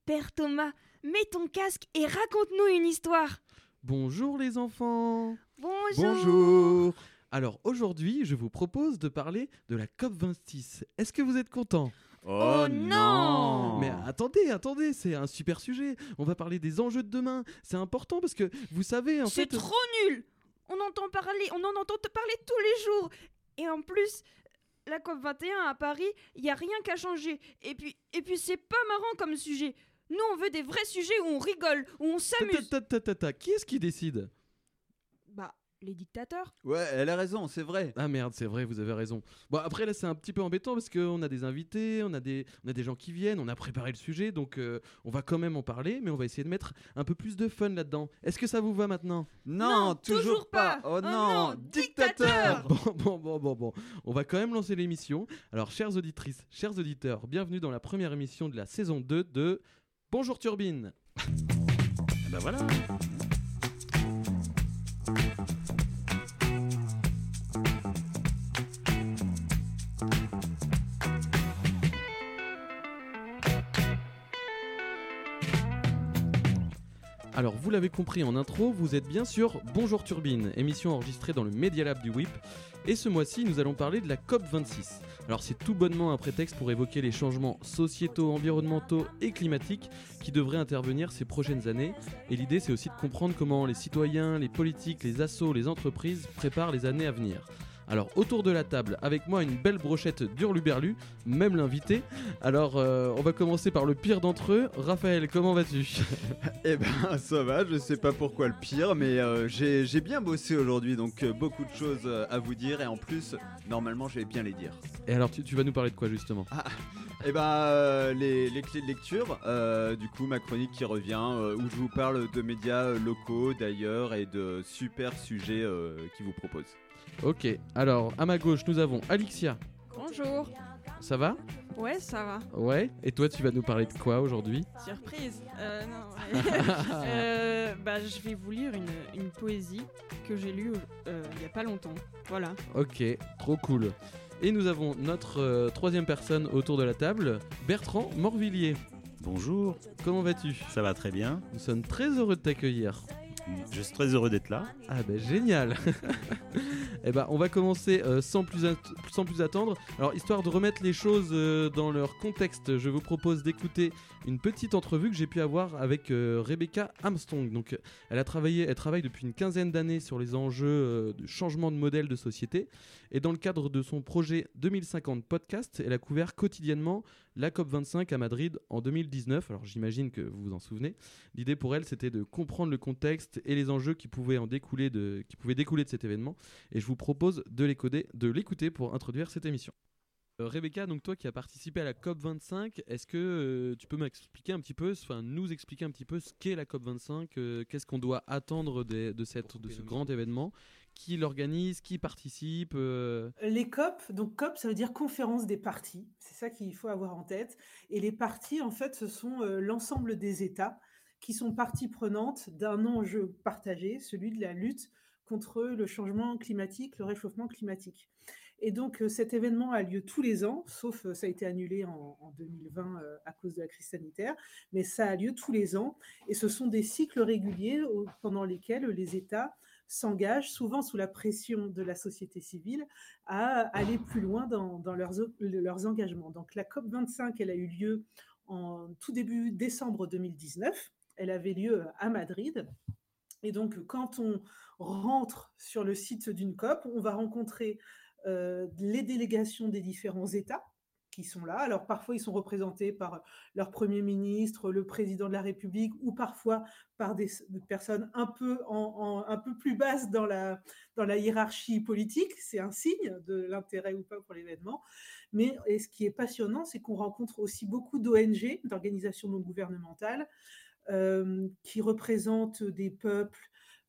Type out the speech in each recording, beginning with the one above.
Père Thomas, mets ton casque et raconte-nous une histoire. Bonjour les enfants. Bonjour. Bonjour. Alors aujourd'hui, je vous propose de parler de la COP26. Est-ce que vous êtes contents ? Oh non. Mais attendez, c'est un super sujet. On va parler des enjeux de demain. C'est important parce que vous savez, C'est trop nul. On en entend parler tous les jours. Et en plus, la COP21 à Paris, il n'y a rien qu'à changer. Et puis c'est pas marrant comme sujet. Nous, on veut des vrais sujets où on rigole, où on s'amuse. Qui est-ce qui décide ? Bah, les dictateurs. Ouais, elle a raison, c'est vrai. Ah merde, c'est vrai, vous avez raison. Bon, après là, c'est un petit peu embêtant parce qu'on a des invités, on a des gens qui viennent, on a préparé le sujet, donc on va quand même en parler, mais on va essayer de mettre un peu plus de fun là-dedans. Est-ce que ça vous va maintenant ? Non, toujours pas. Oh Oh non, non, dictateur. Bon. On va quand même lancer l'émission. Alors, chères auditrices, chers auditeurs, bienvenue dans la première émission de la saison 2 de Bonjour Turbine. Ben voilà. Alors, vous l'avez compris en intro, vous êtes bien sûr Bonjour Turbine, émission enregistrée dans le Media Lab du WIP. Et ce mois-ci, nous allons parler de la COP26. Alors, c'est tout bonnement un prétexte pour évoquer les changements sociétaux, environnementaux et climatiques qui devraient intervenir ces prochaines années. Et l'idée, c'est aussi de comprendre comment les citoyens, les politiques, les assos, les entreprises préparent les années à venir. Alors, autour de la table, avec moi, une belle brochette d'hurluberlu, même l'invité. Alors, on va commencer par le pire d'entre eux. Raphaël, comment vas-tu ? Eh ben, ça va, je sais pas pourquoi le pire, mais j'ai bien bossé aujourd'hui, donc beaucoup de choses à vous dire, et en plus, normalement, je vais bien les dire. Et alors, tu vas nous parler de quoi, justement ? Eh ben, les clés de lecture, du coup, ma chronique qui revient, où je vous parle de médias locaux, d'ailleurs, et de super sujets qu'ils vous proposent. Ok, alors à ma gauche nous avons Alixia. Bonjour. Ça va ? Ouais, ça va. Ouais. Et toi tu vas nous parler de quoi aujourd'hui ? Surprise. Non. Je vais vous lire une poésie que j'ai lue il y a pas longtemps. Voilà. Ok, trop cool. Et nous avons notre troisième personne autour de la table, Bertrand Morvillier. Bonjour, Comment vas-tu ? ça va très bien. Nous sommes très heureux de t'accueillir. Je suis très heureux d'être là. Ah ben génial. Eh ben on va commencer sans plus attendre. Alors histoire de remettre les choses dans leur contexte, je vous propose d'écouter une petite entrevue que j'ai pu avoir avec Rebecca Armstrong. Donc elle travaille depuis une quinzaine d'années sur les enjeux de changement de modèle de société. Et dans le cadre de son projet 2050 podcast, elle a couvert quotidiennement la COP25 à Madrid en 2019. Alors j'imagine que vous vous en souvenez. L'idée pour elle, c'était de comprendre le contexte et les enjeux qui pouvaient découler de cet événement. Et je vous propose de l'écouter pour introduire cette émission. Rebecca, donc toi qui as participé à la COP25, est-ce que tu peux nous expliquer un petit peu ce qu'est la COP25, qu'est-ce qu'on doit attendre de ce grand événement, qui l'organise, qui participe Les COP, donc COP, ça veut dire conférence des parties. C'est ça qu'il faut avoir en tête. Et les parties, en fait, ce sont l'ensemble des États qui sont parties prenantes d'un enjeu partagé, celui de la lutte contre le changement climatique, le réchauffement climatique. Et donc, cet événement a lieu tous les ans, sauf ça a été annulé en 2020 à cause de la crise sanitaire, mais ça a lieu tous les ans. Et ce sont des cycles réguliers pendant lesquels les États s'engagent, souvent sous la pression de la société civile, à aller plus loin dans leurs engagements. Donc, la COP25, elle a eu lieu en tout début décembre 2019. Elle avait lieu à Madrid. Et donc, quand on rentre sur le site d'une COP, on va rencontrer les délégations des différents États qui sont là. Alors, parfois, ils sont représentés par leur Premier ministre, le Président de la République, ou parfois par des personnes un peu plus basses dans la hiérarchie politique. C'est un signe de l'intérêt ou pas pour l'événement. Mais ce qui est passionnant, c'est qu'on rencontre aussi beaucoup d'ONG, d'organisations non gouvernementales, qui représentent des peuples,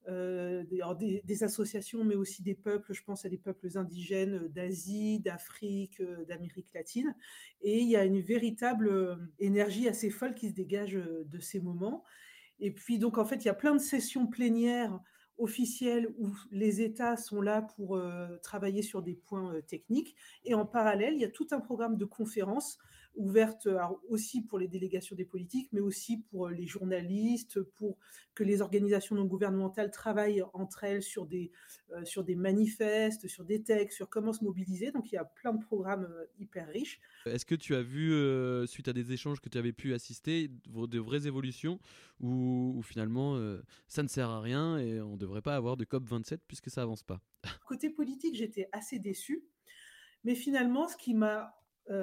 des associations, mais aussi des peuples, je pense à des peuples indigènes d'Asie, d'Afrique, d'Amérique latine. Et il y a une véritable énergie assez folle qui se dégage de ces moments. Et puis, donc, en fait, il y a plein de sessions plénières officielles où les États sont là pour travailler sur des points techniques. Et en parallèle, il y a tout un programme de conférences ouverte alors, aussi pour les délégations des politiques, mais aussi pour les journalistes, pour que les organisations non gouvernementales travaillent entre elles sur des manifestes, sur des textes, sur comment se mobiliser. Donc il y a plein de programmes hyper riches. Est-ce que tu as vu, suite à des échanges que tu avais pu assister, de vraies évolutions où finalement ça ne sert à rien et on ne devrait pas avoir de COP27 puisque ça avance pas? Côté politique, j'étais assez déçue. Mais finalement, ce qui m'a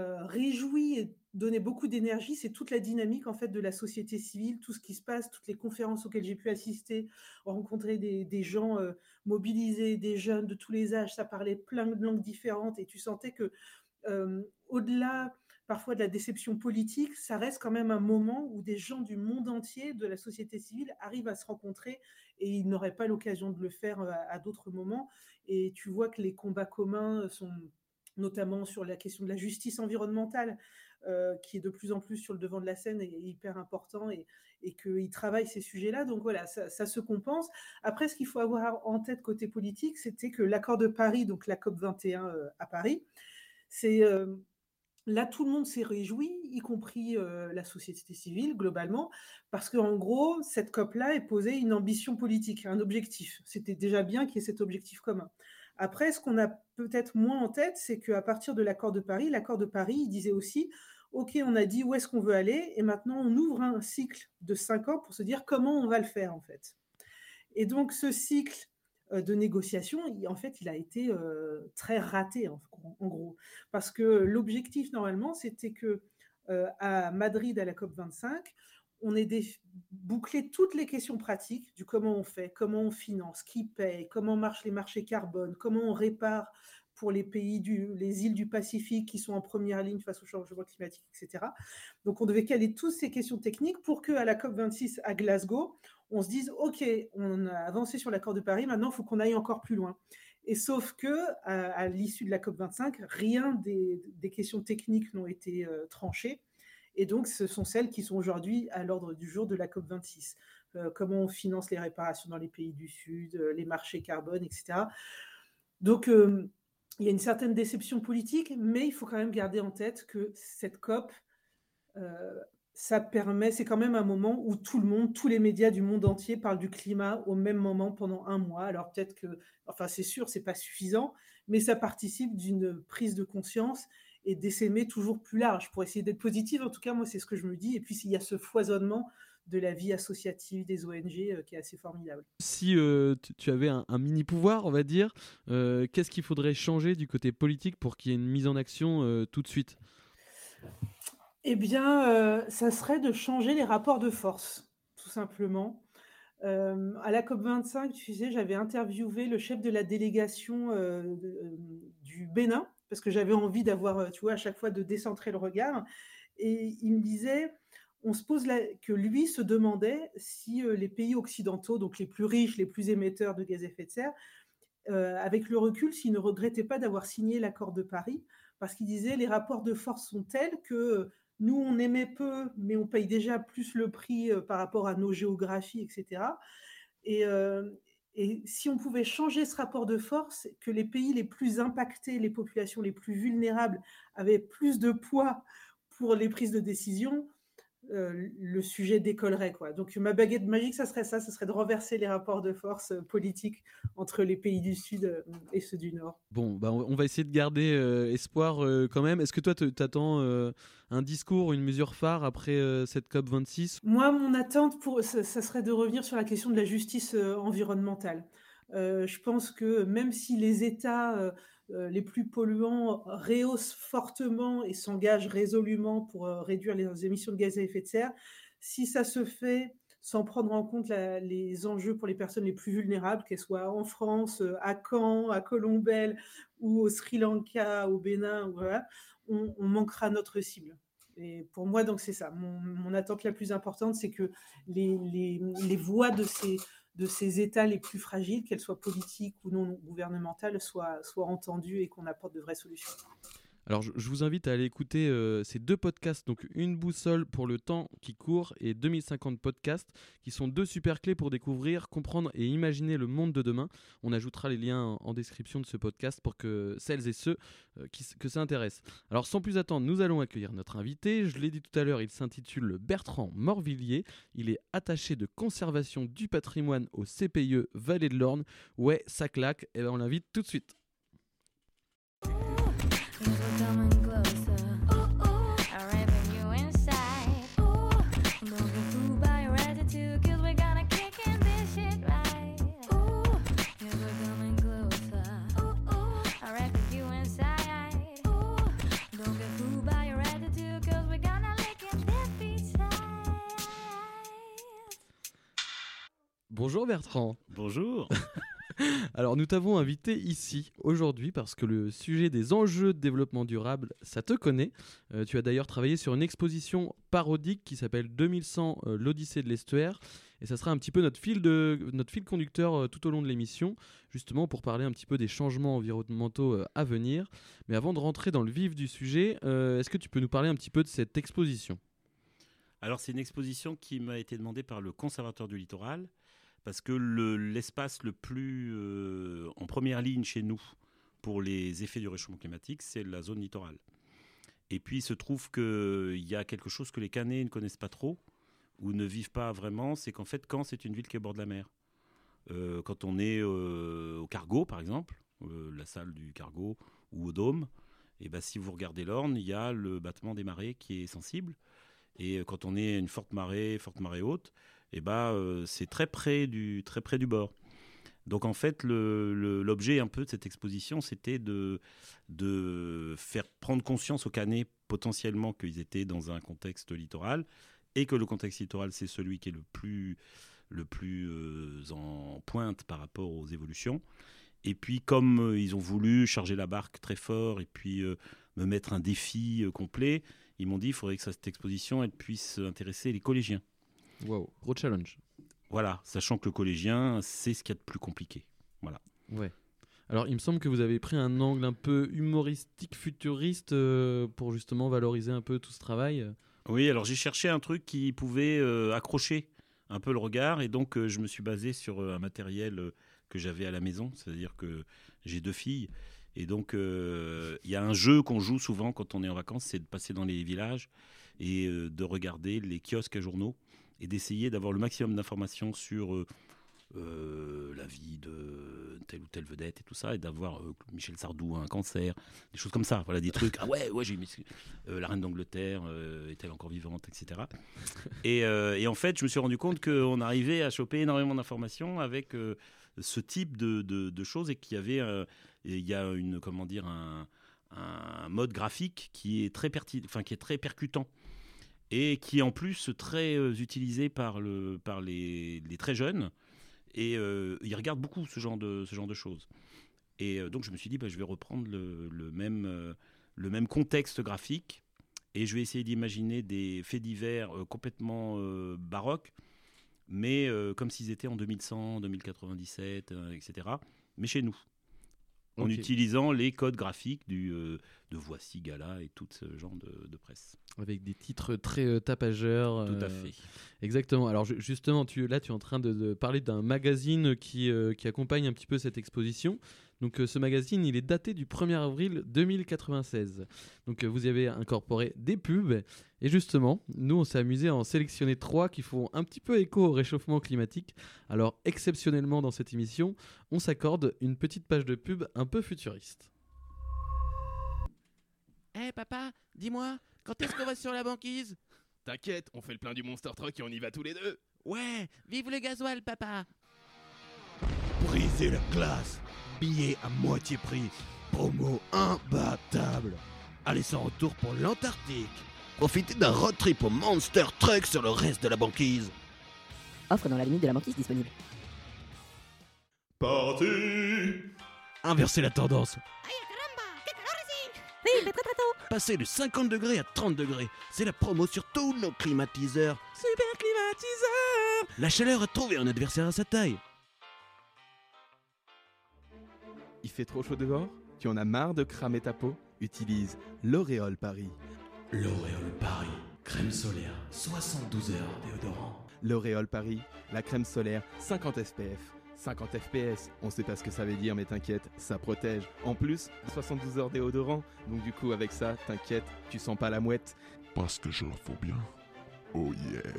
réjoui et donné beaucoup d'énergie, c'est toute la dynamique en fait de la société civile, tout ce qui se passe, toutes les conférences auxquelles j'ai pu assister, rencontrer des gens mobilisés, des jeunes de tous les âges. Ça parlait plein de langues différentes et tu sentais que au-delà parfois de la déception politique, ça reste quand même un moment où des gens du monde entier, de la société civile, arrivent à se rencontrer et ils n'auraient pas l'occasion de le faire à d'autres moments. Et tu vois que les combats communs sont notamment sur la question de la justice environnementale, qui est de plus en plus sur le devant de la scène et hyper important, et qu'ils travaillent ces sujets-là. Donc voilà, ça se compense. Après, ce qu'il faut avoir en tête côté politique, c'était que l'accord de Paris, donc la COP21 à Paris, c'est... Là, tout le monde s'est réjoui, y compris la société civile, globalement, parce qu'en gros, cette COP-là est posée une ambition politique, un objectif. C'était déjà bien qu'il y ait cet objectif commun. Après, ce qu'on a peut-être moins en tête, c'est qu'à partir de l'accord de Paris, il disait aussi, OK, on a dit où est-ce qu'on veut aller, et maintenant on ouvre un cycle de 5 ans pour se dire comment on va le faire, en fait. Et donc, ce cycle de négociation, en fait, il a été très raté, en gros. Parce que l'objectif, normalement, c'était que à Madrid, à la COP25, on ait bouclé toutes les questions pratiques du comment on fait, comment on finance, qui paye, comment marchent les marchés carbone, comment on répare pour les les îles du Pacifique qui sont en première ligne face au changement climatique, etc. Donc, on devait caler toutes ces questions techniques pour qu'à la COP26 à Glasgow, on se dise, OK, on a avancé sur l'accord de Paris, maintenant, il faut qu'on aille encore plus loin. Et sauf que, à l'issue de la COP25, rien des questions techniques n'ont été tranchées. Et donc, ce sont celles qui sont aujourd'hui à l'ordre du jour de la COP26. Comment on finance les réparations dans les pays du Sud, les marchés carbone, etc. Donc, il y a une certaine déception politique, mais il faut quand même garder en tête que cette COP, ça permet, c'est quand même un moment où tout le monde, tous les médias du monde entier parlent du climat au même moment pendant un mois. Alors peut-être que, enfin c'est sûr, c'est pas suffisant, mais ça participe d'une prise de conscience et d'essaimer toujours plus large pour essayer d'être positive. En tout cas, moi, c'est ce que je me dis. Et puis, il y a ce foisonnement de la vie associative des ONG qui est assez formidable. Si tu avais un mini-pouvoir, on va dire, qu'est-ce qu'il faudrait changer du côté politique pour qu'il y ait une mise en action tout de suite ? Eh bien, ça serait de changer les rapports de force, tout simplement. À la COP25, tu sais, j'avais interviewé le chef de la délégation du Bénin, parce que j'avais envie d'avoir, tu vois, à chaque fois de décentrer le regard. Et il me disait, que lui se demandait si les pays occidentaux, donc les plus riches, les plus émetteurs de gaz à effet de serre, avec le recul, s'ils ne regrettaient pas d'avoir signé l'accord de Paris, parce qu'il disait les rapports de force sont tels que nous, on émet peu, mais on paye déjà plus le prix par rapport à nos géographies, etc. Et si on pouvait changer ce rapport de force, que les pays les plus impactés, les populations les plus vulnérables avaient plus de poids pour les prises de décision, le sujet décollerait, quoi. Donc ma baguette magique, ça serait de renverser les rapports de force politiques entre les pays du Sud et ceux du Nord. Bon, bah on va essayer de garder espoir quand même. Est-ce que toi, t'attends un discours, une mesure phare après cette COP26 ? Moi, mon attente, ça serait de revenir sur la question de la justice environnementale. Je pense que même si les États les plus polluants rehaussent fortement et s'engagent résolument pour réduire les émissions de gaz à effet de serre, si ça se fait sans prendre en compte les enjeux pour les personnes les plus vulnérables, qu'elles soient en France, à Caen, à Colombelle, ou au Sri Lanka, au Bénin, voilà, on manquera notre cible. Et pour moi, donc, c'est ça. Mon attente la plus importante, c'est que les voix de ces États les plus fragiles, qu'elles soient politiques ou non gouvernementales, soient entendues et qu'on apporte de vraies solutions. Alors je vous invite à aller écouter ces 2 podcasts, donc Une boussole pour le temps qui court et 2050 podcasts, qui sont 2 super clés pour découvrir, comprendre et imaginer le monde de demain. On ajoutera les liens en description de ce podcast pour que celles et ceux que ça intéresse. Alors sans plus attendre, nous allons accueillir notre invité. Je l'ai dit tout à l'heure, il s'intitule Bertrand Morvillier. Il est attaché de conservation du patrimoine au CPIE Vallée de l'Orne. Ouais, ça claque, et on l'invite tout de suite. Bonjour Bertrand. Bonjour. Alors nous t'avons invité ici aujourd'hui parce que le sujet des enjeux de développement durable, ça te connaît. Tu as d'ailleurs travaillé sur une exposition parodique qui s'appelle 2100 l'Odyssée de l'estuaire. Et ça sera un petit peu notre fil conducteur tout au long de l'émission, justement pour parler un petit peu des changements environnementaux à venir. Mais avant de rentrer dans le vif du sujet, est-ce que tu peux nous parler un petit peu de cette exposition ? Alors c'est une exposition qui m'a été demandée par le Conservatoire du littoral, parce que l'espace le plus en première ligne chez nous pour les effets du réchauffement climatique, c'est la zone littorale. Et puis il se trouve qu'il y a quelque chose que les Caennais ne connaissent pas trop, ou ne vivent pas vraiment, c'est qu'en fait, Caen, c'est une ville qui est au bord de la mer. Quand on est au Cargo, par exemple, la salle du Cargo, ou au Dôme, et ben, si vous regardez l'Orne, il y a le battement des marées qui est sensible. Et quand on est à une forte marée haute, et ben, c'est très près du bord. Donc en fait, l'objet un peu de cette exposition, c'était de faire prendre conscience aux Caennais potentiellement qu'ils étaient dans un contexte littoral, et que le contexte littoral, c'est celui qui est le plus en pointe par rapport aux évolutions. Et puis, comme ils ont voulu charger la barque très fort et puis me mettre un défi complet, ils m'ont dit qu'il faudrait que cette exposition elle puisse intéresser les collégiens. Wow, gros challenge. Voilà, sachant que le collégien, c'est ce qu'il y a de plus compliqué. Voilà. Ouais. Alors, il me semble que vous avez pris un angle un peu humoristique, futuriste, pour justement valoriser un peu tout ce travail. Oui, alors j'ai cherché un truc qui pouvait accrocher un peu le regard, et donc je me suis basé sur un matériel que j'avais à la maison, c'est-à-dire que j'ai 2 filles, et donc il y a un jeu qu'on joue souvent quand on est en vacances, c'est de passer dans les villages et de regarder les kiosques à journaux et d'essayer d'avoir le maximum d'informations sur la vie de telle ou telle vedette et tout ça, et d'avoir Michel Sardou a un cancer, des choses comme ça, voilà, des trucs. Ah ouais, j'ai mis la reine d'Angleterre est-elle encore vivante, etc. Et en fait, je me suis rendu compte qu'on arrivait à choper énormément d'informations avec ce type de choses, et qu'il y avait il y a un mode graphique qui est très qui est très percutant, et qui est en plus très utilisé par les très jeunes. Et ils regardent beaucoup ce genre de choses. Et donc je me suis dit, je vais reprendre le même contexte graphique, et je vais essayer d'imaginer des faits divers complètement baroques, mais comme s'ils étaient en 2100, 2097, etc. Mais chez nous, en utilisant les codes graphiques de Voici, Gala et tout ce genre de presse. Avec des titres très tapageurs. Tout à fait. Exactement. Alors justement, tu es en train de parler d'un magazine qui accompagne un petit peu cette exposition. Donc ce magazine, il est daté du 1er avril 2096. Donc vous y avez incorporé des pubs. Et justement, nous, on s'est amusé à en sélectionner 3 qui font un petit peu écho au réchauffement climatique. Alors exceptionnellement, dans cette émission, on s'accorde une petite page de pub un peu futuriste. Hé papa, dis-moi, quand est-ce qu'on va sur la banquise? T'inquiète, on fait le plein du Monster Truck et on y va tous les 2. Ouais, vive le gasoil papa. Brisez la glace, billets à moitié prix, promo imbattable. Allez sans retour pour l'Antarctique. Profitez d'un road trip au Monster Truck sur le reste de la banquise. Offre dans la limite de la banquise disponible. Parti. Inversez la tendance. Oui, il fait très tôt. Passez de 50 degrés à 30 degrés. C'est la promo sur tous nos climatiseurs. Super climatiseur. La chaleur a trouvé un adversaire à sa taille. Il fait trop chaud dehors? Tu en as marre de cramer ta peau? utilise L'Oréal Paris. L'Oréal Paris, crème solaire, 72 heures déodorant. L'Oréal Paris, la crème solaire 50 SPF. 50 FPS, on sait pas ce que ça veut dire mais t'inquiète, ça protège. En plus, 72 heures déodorant, donc du coup avec ça, t'inquiète, tu sens pas la mouette. Parce que je leur faut bien. Oh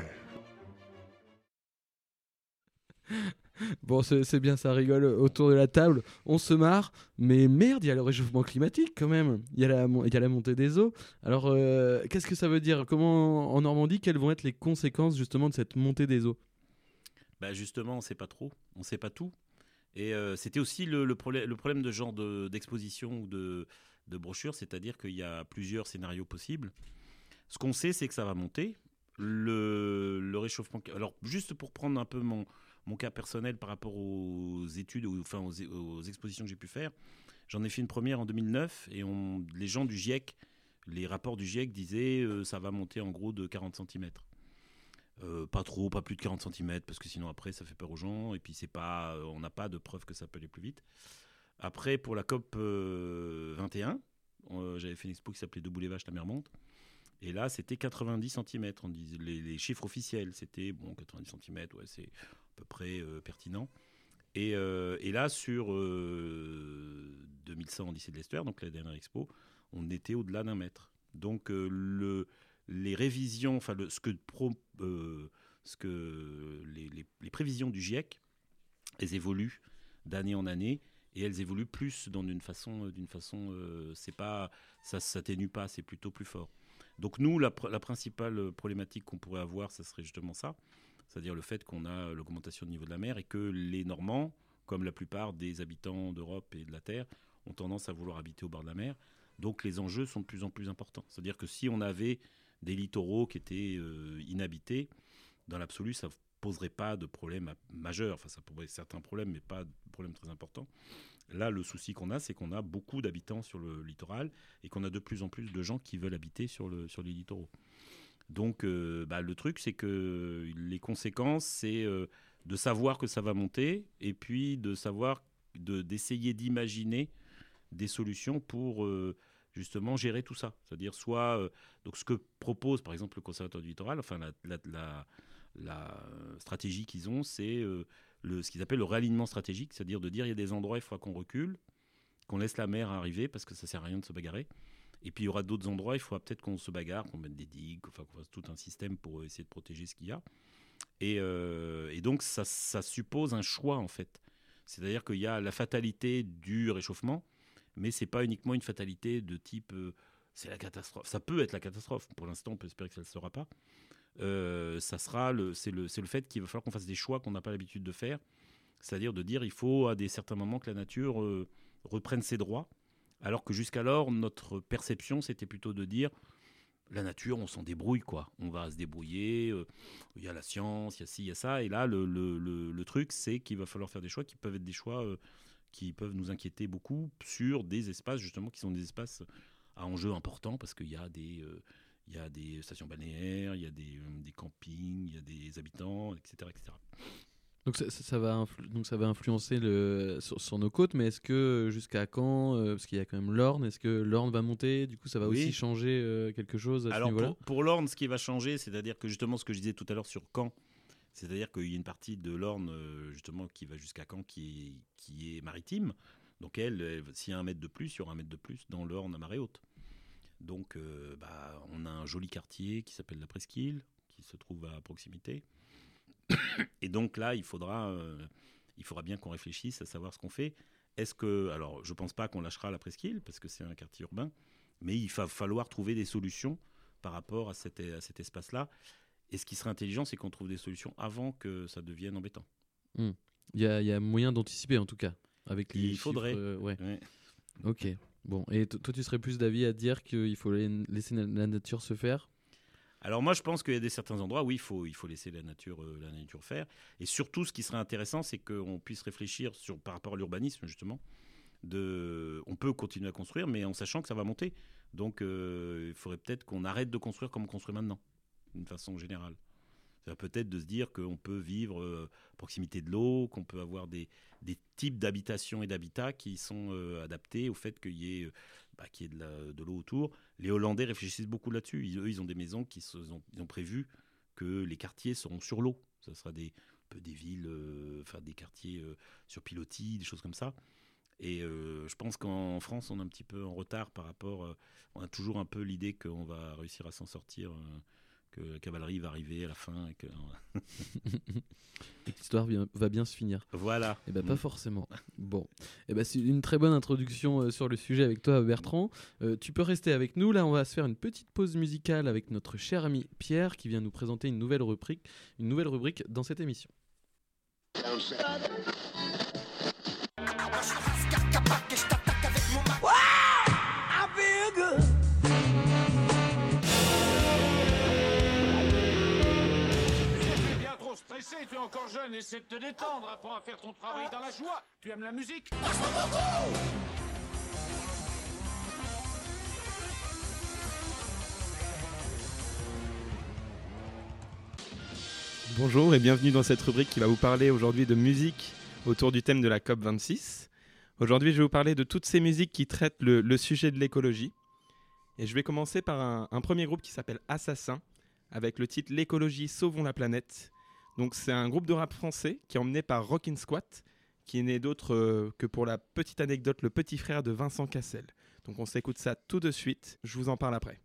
yeah. Bon, c'est bien, ça rigole autour de la table, on se marre, mais merde, il y a le réchauffement climatique quand même, il y a la montée des eaux. Alors, qu'est-ce que ça veut dire? Comment, en Normandie, quelles vont être les conséquences justement de cette montée des eaux? Bah justement, on ne sait pas trop, on ne sait pas tout. Et c'était aussi le problème de genre d'exposition ou de brochure, c'est-à-dire qu'il y a plusieurs scénarios possibles. Ce qu'on sait, c'est que ça va monter. Le réchauffement... Alors, juste pour prendre un peu mon cas personnel par rapport aux études, enfin aux expositions que j'ai pu faire, j'en ai fait une première en 2009 et les gens du GIEC, les rapports du GIEC disaient ça va monter en gros de 40 cm. Pas trop, pas plus de 40 cm, parce que sinon après ça fait peur aux gens, et puis on n'a pas de preuve que ça peut aller plus vite. Après, pour la COP 21, j'avais fait une expo qui s'appelait Debout les vaches, la mer monte, et là c'était 90 cm, on disait, les chiffres officiels, c'était 90 cm, ouais, c'est à peu près pertinent. Et là, sur 2100 en lycée de l'Estuaire, donc la dernière expo, on était au-delà d'un mètre. Donc les révisions, enfin les prévisions du GIEC, elles évoluent d'année en année et elles évoluent plus d'une façon, c'est pas, ça s'atténue pas, c'est plutôt plus fort. Donc nous, la principale problématique qu'on pourrait avoir, ça serait justement ça, c'est-à-dire le fait qu'on a l'augmentation du niveau de la mer et que les Normands, comme la plupart des habitants d'Europe et de la Terre, ont tendance à vouloir habiter au bord de la mer. Donc les enjeux sont de plus en plus importants. C'est-à-dire que si on avait des littoraux qui étaient inhabités, dans l'absolu, ça ne poserait pas de problème majeur. Enfin, ça poserait certains problèmes, mais pas de problème très important. Là, le souci qu'on a, c'est qu'on a beaucoup d'habitants sur le littoral et qu'on a de plus en plus de gens qui veulent habiter sur les littoraux. Donc, le truc, c'est que les conséquences, c'est de savoir que ça va monter et puis d'essayer d'imaginer des solutions pour... justement gérer tout ça, c'est-à-dire donc ce que propose par exemple le Conservatoire du littoral, enfin la stratégie qu'ils ont, c'est ce qu'ils appellent le réalignement stratégique, c'est-à-dire de dire il y a des endroits il faudra qu'on recule, qu'on laisse la mer arriver parce que ça sert à rien de se bagarrer, et puis il y aura d'autres endroits il faudra peut-être qu'on se bagarre, qu'on mette des digues, enfin qu'on fasse tout un système pour essayer de protéger ce qu'il y a, et donc ça suppose un choix en fait, c'est-à-dire qu'il y a la fatalité du réchauffement. Mais ce n'est pas uniquement une fatalité de type c'est la catastrophe. Ça peut être la catastrophe. Pour l'instant, on peut espérer que ça ne le sera pas. C'est le fait qu'il va falloir qu'on fasse des choix qu'on n'a pas l'habitude de faire. C'est-à-dire de dire il faut à certains moments que la nature reprenne ses droits. Alors que jusqu'alors, notre perception, c'était plutôt de dire la nature, on s'en débrouille, quoi. On va se débrouiller. Il y a la science, il y a ci, il y a ça. Et là, le truc, c'est qu'il va falloir faire des choix qui peuvent être des choix... qui peuvent nous inquiéter beaucoup sur des espaces justement qui sont des espaces à enjeux importants parce qu'il y a des stations balnéaires, il y a des campings, il y a des habitants, etc. etc. Donc ça va influencer sur nos côtes, mais est-ce que jusqu'à quand, parce qu'il y a quand même l'Orne, est-ce que l'Orne va monter? Du coup, ça va aussi changer quelque chose à ce niveau-là? Pour l'Orne, ce qui va changer, c'est-à-dire que justement ce que je disais tout à l'heure sur Caen, c'est-à-dire qu'il y a une partie de l'Orne justement qui va jusqu'à Caen qui est maritime. Donc s'il y a 1 mètre de plus, il y aura 1 mètre de plus dans l'Orne à marée haute. Donc on a un joli quartier qui s'appelle la Presqu'île, qui se trouve à proximité. Et donc là, il faudra bien qu'on réfléchisse à savoir ce qu'on fait. Alors je ne pense pas qu'on lâchera la Presqu'île parce que c'est un quartier urbain, mais il va falloir trouver des solutions par rapport à cet espace-là. Et ce qui serait intelligent, c'est qu'on trouve des solutions avant que ça devienne embêtant. Il y a moyen d'anticiper, en tout cas, avec les chiffres. Faudrait. Ouais. Ok. Bon. Et toi, tu serais plus d'avis à dire qu'il faut laisser la nature se faire? Alors moi, je pense qu'il y a certains endroits où il faut laisser la nature faire. Et surtout, ce qui serait intéressant, c'est qu'on puisse réfléchir par rapport à l'urbanisme, justement. On peut continuer à construire, mais en sachant que ça va monter. Donc, il faudrait peut-être qu'on arrête de construire comme on construit maintenant, d'une façon générale. C'est peut-être de se dire qu'on peut vivre à proximité de l'eau, qu'on peut avoir des types d'habitations et d'habitats qui sont adaptés au fait qu'il y ait, de l'eau autour. Les Hollandais réfléchissent beaucoup là-dessus. Ils ont des maisons ils ont prévu que les quartiers seront sur l'eau. Ça sera des villes, des quartiers sur pilotis, des choses comme ça. Et je pense qu'en France, on est un petit peu en retard par rapport... on a toujours un peu l'idée qu'on va réussir à s'en sortir, que la cavalerie va arriver à la fin. Et que l'histoire va bien se finir. Voilà. Et pas forcément. Bon. C'est une très bonne introduction sur le sujet avec toi, Bertrand. Tu peux rester avec nous. Là, on va se faire une petite pause musicale avec notre cher ami Pierre qui vient nous présenter une nouvelle rubrique dans cette émission. Tu es encore jeune, essaie de te détendre, apprends à faire ton travail dans la joie. Tu aimes la musique? Bonjour et bienvenue dans cette rubrique qui va vous parler aujourd'hui de musique autour du thème de la COP26. Aujourd'hui, je vais vous parler de toutes ces musiques qui traitent le sujet de l'écologie. Et je vais commencer par un premier groupe qui s'appelle Assassin, avec le titre « L'écologie, sauvons la planète ». Donc c'est un groupe de rap français qui est emmené par Rockin' Squat, qui est né d'autre que, pour la petite anecdote, le petit frère de Vincent Cassel. Donc on s'écoute ça tout de suite, je vous en parle après.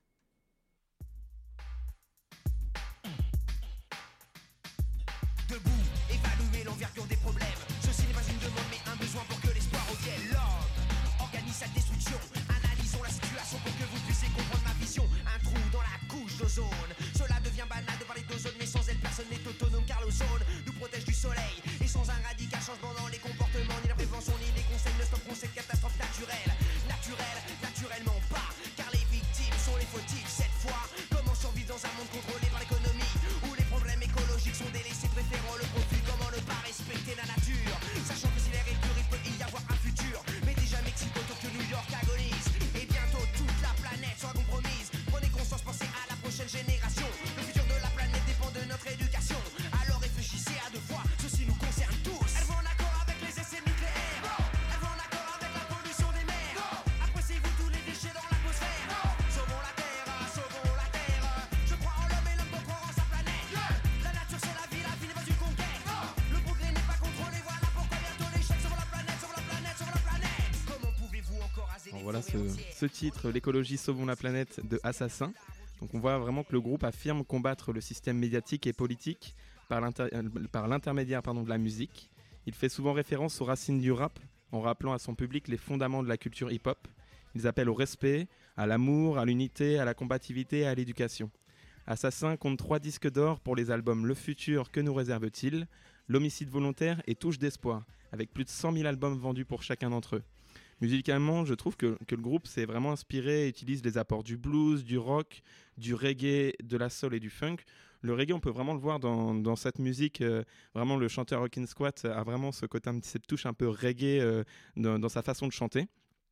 Debout, évaluer l'envergure des problèmes. Ceci n'est pas une demande mais un besoin pour que l'espoir revienne. L'homme organise sa destruction. Analysons la situation pour que vous puissiez comprendre ma vision. Un trou dans la couche d'ozone. Cela devient banal de parler d'ozone, mais sans elle personne n'est autonome car l'ozone nous protège du soleil. Et sans un radical changement dans les comportements, ni la prévention ni les conseils ne stopperont cette catastrophe naturelle. Naturellement pas, car les victimes sont les fautifs cette fois. Comment survivre dans un monde contrôlé par l'économie, où les problèmes écologiques sont délaissés, préférant le profit. Comment ne pas respecter la nature, sachant que si l'air est pur il peut y avoir un futur. Mais déjà Mexico, Tokyo, New York agonise, et bientôt toute la planète sera compromise. Prenez conscience, pensez à la prochaine génération. Le futur de la planète dépend de notre éducation. Alors réfléchissez à deux fois, ceci nous concerne tous. Elles vont en accord avec les essais nucléaires. Elles vont en accord avec la pollution des mers. Appréciez-vous tous les déchets dans l'atmosphère. Sauvons la terre, sauvons la terre. Je crois en l'homme et l'homme comprend sa planète. La nature c'est la vie n'est pas une conquête. Le progrès n'est pas contrôlé, voilà pourquoi bientôt l'échec. Sauvons la planète, sauvons la planète, sauvons la planète. Comment pouvez-vous encore raser les Voilà forêts entières? ce titre, L'écologie, sauvons la planète de Assassin. Donc on voit vraiment que le groupe affirme combattre le système médiatique et politique par l'intermédiaire de la musique. Il fait souvent référence aux racines du rap, en rappelant à son public les fondements de la culture hip-hop. Ils appellent au respect, à l'amour, à l'unité, à la combativité et à l'éducation. Assassin compte 3 disques d'or pour les albums Le Futur, que nous réserve-t-il, L'Homicide volontaire et Touche d'espoir, avec plus de 100 000 albums vendus pour chacun d'entre eux. Musicalement, je trouve que le groupe s'est vraiment inspiré et utilise les apports du blues, du rock, du reggae, de la soul et du funk. Le reggae, on peut vraiment le voir dans cette musique. Vraiment, le chanteur Rockin' Squat a vraiment ce côté, cette touche un peu reggae dans sa façon de chanter.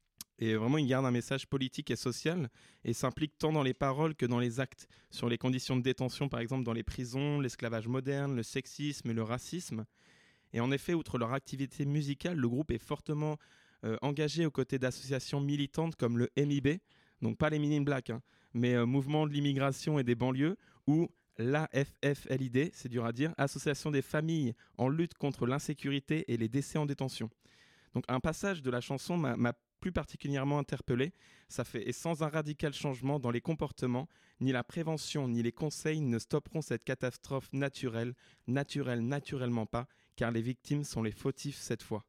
Et vraiment, il garde un message politique et social et s'implique tant dans les paroles que dans les actes, sur les conditions de détention, par exemple dans les prisons, l'esclavage moderne, le sexisme et le racisme. Et en effet, outre leur activité musicale, le groupe est fortement engagé aux côtés d'associations militantes comme le MIB, donc pas les Men in Black, mais Mouvement de l'immigration et des banlieues, ou l'AFFLID, c'est dur à dire, Association des familles en lutte contre l'insécurité et les décès en détention. Donc un passage de la chanson m'a plus particulièrement interpellé. Ça fait, et sans un radical changement dans les comportements, ni la prévention ni les conseils ne stopperont cette catastrophe naturellement pas, car les victimes sont les fautifs cette fois.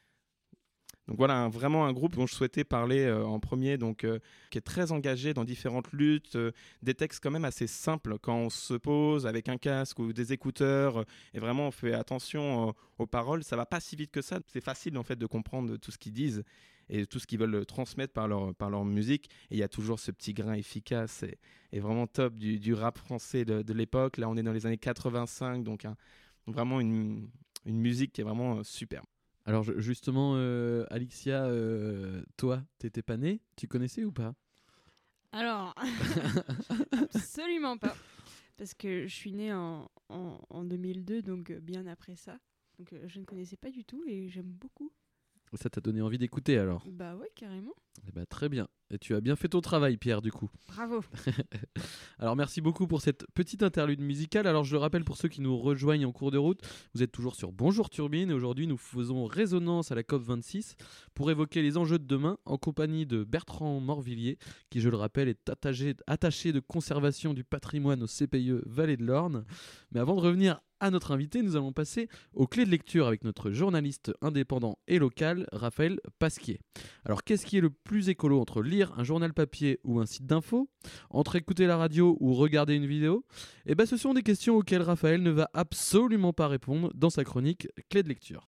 Donc voilà, vraiment un groupe dont je souhaitais parler en premier, qui est très engagé dans différentes luttes, des textes quand même assez simples quand on se pose avec un casque ou des écouteurs, et vraiment on fait attention aux paroles, ça va pas si vite que ça, c'est facile en fait de comprendre tout ce qu'ils disent et tout ce qu'ils veulent transmettre par leur musique, et il y a toujours ce petit grain efficace et vraiment top du rap français de l'époque. Là on est dans les années 85, donc vraiment une musique qui est vraiment superbe. Alors justement, Alexia, toi, t'étais pas née, tu connaissais ou pas? Alors, absolument pas. parce que je suis née en 2002, donc bien après ça. Donc je ne connaissais pas du tout et j'aime beaucoup. Ça t'a donné envie d'écouter alors? Bah ouais, carrément. Eh ben, très bien. Et tu as bien fait ton travail, Pierre, du coup. Bravo. Alors merci beaucoup pour cette petite interlude musicale. Alors je le rappelle pour ceux qui nous rejoignent en cours de route, vous êtes toujours sur Bonjour Turbine et aujourd'hui nous faisons résonance à la COP26 pour évoquer les enjeux de demain en compagnie de Bertrand Morvillier qui, je le rappelle, est attaché de conservation du patrimoine au CPIE Vallée de l'Orne. Mais avant de revenir à notre invité, nous allons passer aux clés de lecture avec notre journaliste indépendant et local, Raphaël Pasquier. Alors qu'est-ce qui est le plus écolo entre lire un journal papier ou un site d'info, entre écouter la radio ou regarder une vidéo? Eh bien ce sont des questions auxquelles Raphaël ne va absolument pas répondre dans sa chronique Clés de lecture.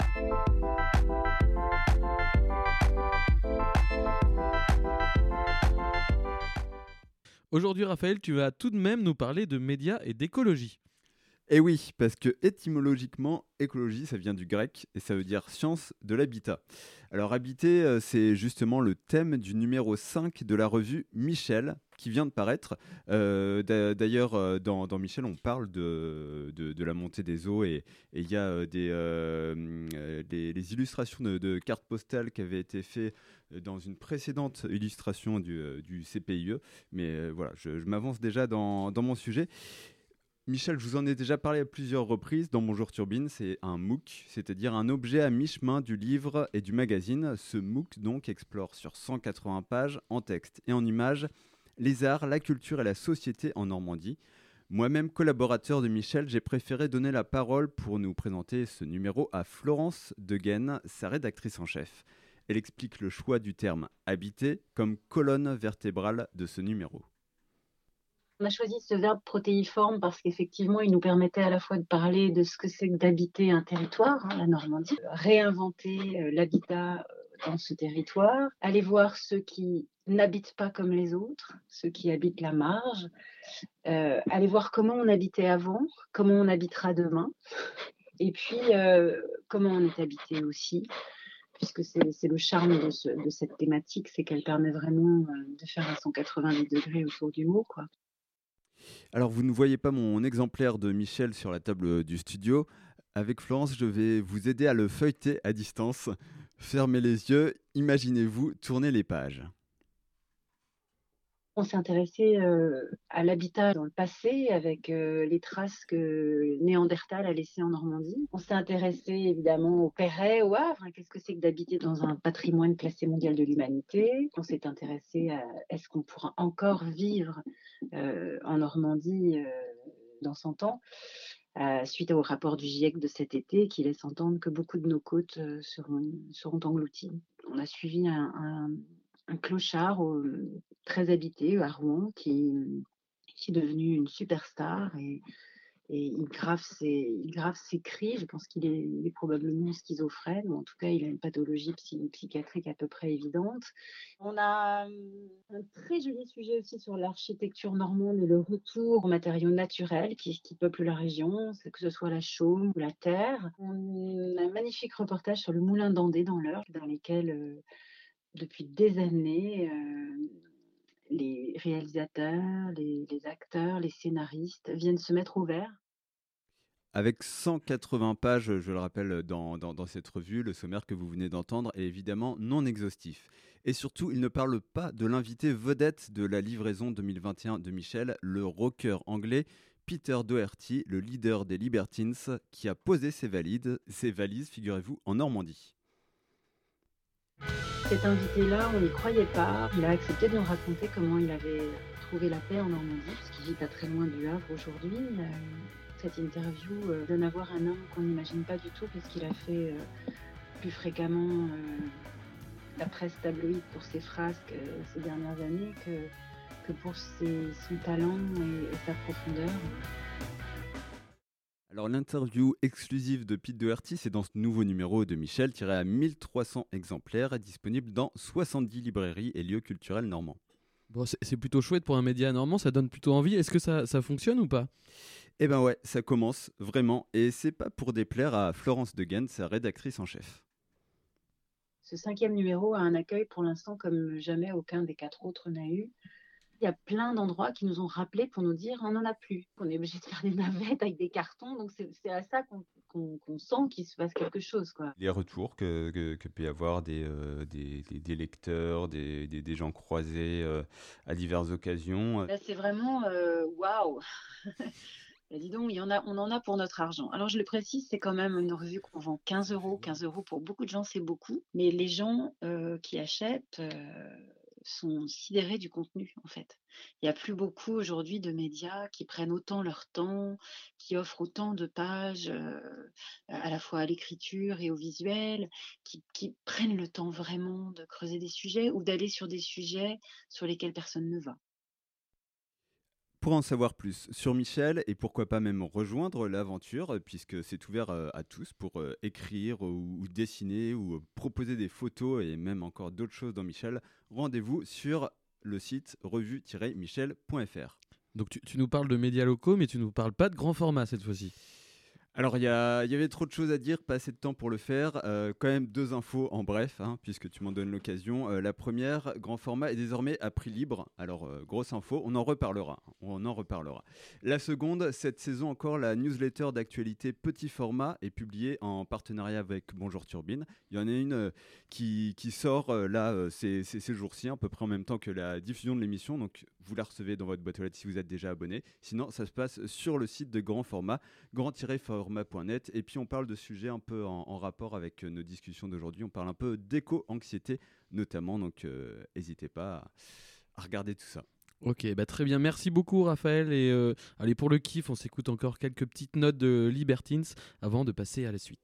Aujourd'hui Raphaël, tu vas tout de même nous parler de médias et d'écologie. Et oui, parce que étymologiquement, écologie, ça vient du grec et ça veut dire science de l'habitat. Alors habiter, c'est justement le thème du numéro 5 de la revue Michel, qui vient de paraître. D'ailleurs, dans Michel, on parle de la montée des eaux et il y a les illustrations de cartes postales qui avaient été faites dans une précédente illustration du CPIE. Mais voilà, je m'avance déjà dans mon sujet. Michel, je vous en ai déjà parlé à plusieurs reprises dans Bonjour Turbine, c'est un MOOC, c'est-à-dire un objet à mi-chemin du livre et du magazine. Ce MOOC donc explore sur 180 pages en texte et en images les arts, la culture et la société en Normandie. Moi-même collaborateur de Michel, j'ai préféré donner la parole pour nous présenter ce numéro à Florence Degaine, sa rédactrice en chef. Elle explique le choix du terme « habiter » comme colonne vertébrale de ce numéro. On a choisi ce verbe protéiforme parce qu'effectivement, il nous permettait à la fois de parler de ce que c'est que d'habiter un territoire, la Normandie, réinventer l'habitat dans ce territoire, aller voir ceux qui n'habitent pas comme les autres, ceux qui habitent la marge, aller voir comment on habitait avant, comment on habitera demain, et puis comment on est habité aussi, puisque c'est le charme de cette thématique, c'est qu'elle permet vraiment de faire un 190 degrés autour du mot, quoi. Alors, vous ne voyez pas mon exemplaire de Michel sur la table du studio. Avec Florence, je vais vous aider à le feuilleter à distance. Fermez les yeux, imaginez-vous, tournez les pages. On s'est intéressé à l'habitat dans le passé avec les traces que Néandertal a laissées en Normandie. On s'est intéressé évidemment au Perret, au Havre. Qu'est-ce que c'est que d'habiter dans un patrimoine classé mondial de l'humanité? On s'est intéressé à est-ce qu'on pourra encore vivre en Normandie dans 100 ans, suite au rapport du GIEC de cet été qui laisse entendre que beaucoup de nos côtes seront englouties. On a suivi un clochard très habité à Rouen qui est devenu une superstar et il grave ses cris. Je pense qu'il est probablement schizophrène ou en tout cas il a une pathologie psychiatrique à peu près évidente. On a un très joli sujet aussi sur l'architecture normande et le retour aux matériaux naturels qui peuplent la région, que ce soit la chaume ou la terre. On a un magnifique reportage sur le moulin d'Andé dans l'Eure, dans lesquels depuis des années, les réalisateurs, les acteurs, les scénaristes viennent se mettre au vert. Avec 180 pages, je le rappelle, dans cette revue, le sommaire que vous venez d'entendre est évidemment non exhaustif. Et surtout, il ne parle pas de l'invité vedette de la livraison 2021 de Michel, le rocker anglais Peter Doherty, le leader des Libertines, qui a posé ses valises, figurez-vous, en Normandie. Cet invité-là, on n'y croyait pas. Il a accepté de nous raconter comment il avait trouvé la paix en Normandie, parce qu'il vit pas très loin du Havre aujourd'hui. Cette interview donne à voir un homme qu'on n'imagine pas du tout, parce qu'il a fait plus fréquemment la presse tabloïde pour ses frasques ces dernières années que pour son talent et sa profondeur. Alors l'interview exclusive de Pete Doherty, c'est dans ce nouveau numéro de Michel, tiré à 1300 exemplaires, disponible dans 70 librairies et lieux culturels normands. Bon, c'est plutôt chouette pour un média normand, ça donne plutôt envie. Est-ce que ça fonctionne ou pas? Eh ben ouais, ça commence, vraiment, et c'est pas pour déplaire à Florence Degaine, sa rédactrice en chef. Ce 5e numéro a un accueil pour l'instant comme jamais aucun des 4 autres n'a eu. Il y a plein d'endroits qui nous ont rappelé pour nous dire on n'en a plus, qu'on est obligé de faire des navettes avec des cartons. Donc c'est à ça qu'on sent qu'il se passe quelque chose, quoi. Les retours que peut y avoir des lecteurs, des gens croisés à diverses occasions. Là, c'est vraiment waouh. Bah, dis donc, on en a pour notre argent. Alors, je le précise, c'est quand même une revue qu'on vend 15 euros. 15 euros pour beaucoup de gens, c'est beaucoup. Mais les gens qui achètent sont sidérés du contenu, en fait. Il n'y a plus beaucoup aujourd'hui de médias qui prennent autant leur temps, qui offrent autant de pages à la fois à l'écriture et au visuel, qui prennent le temps vraiment de creuser des sujets ou d'aller sur des sujets sur lesquels personne ne va. Pour en savoir plus sur Michel et pourquoi pas même rejoindre l'aventure, puisque c'est ouvert à tous pour écrire ou dessiner ou proposer des photos et même encore d'autres choses dans Michel, rendez-vous sur le site revue-michel.fr. Donc tu nous parles de médias locaux, mais tu nous parles pas de grand format cette fois-ci. Alors, il y avait trop de choses à dire, pas assez de temps pour le faire. Quand même, 2 infos en bref, puisque tu m'en donnes l'occasion. La première, grand format est désormais à prix libre. Alors, grosse info, on en reparlera. La seconde, cette saison encore, la newsletter d'actualité petit format est publiée en partenariat avec Bonjour Turbine. Il y en a une qui sort ces jours-ci, à peu près en même temps que la diffusion de l'émission. Donc, vous la recevez dans votre boîte aux lettres si vous êtes déjà abonné. Sinon, ça se passe sur le site de Grand Format, grand-format.net. Et puis, on parle de sujets un peu en rapport avec nos discussions d'aujourd'hui. On parle un peu d'éco-anxiété, notamment. Donc, n'hésitez pas à regarder tout ça. Ok, très bien. Merci beaucoup, Raphaël. Et allez, pour le kiff, on s'écoute encore quelques petites notes de Libertines avant de passer à la suite.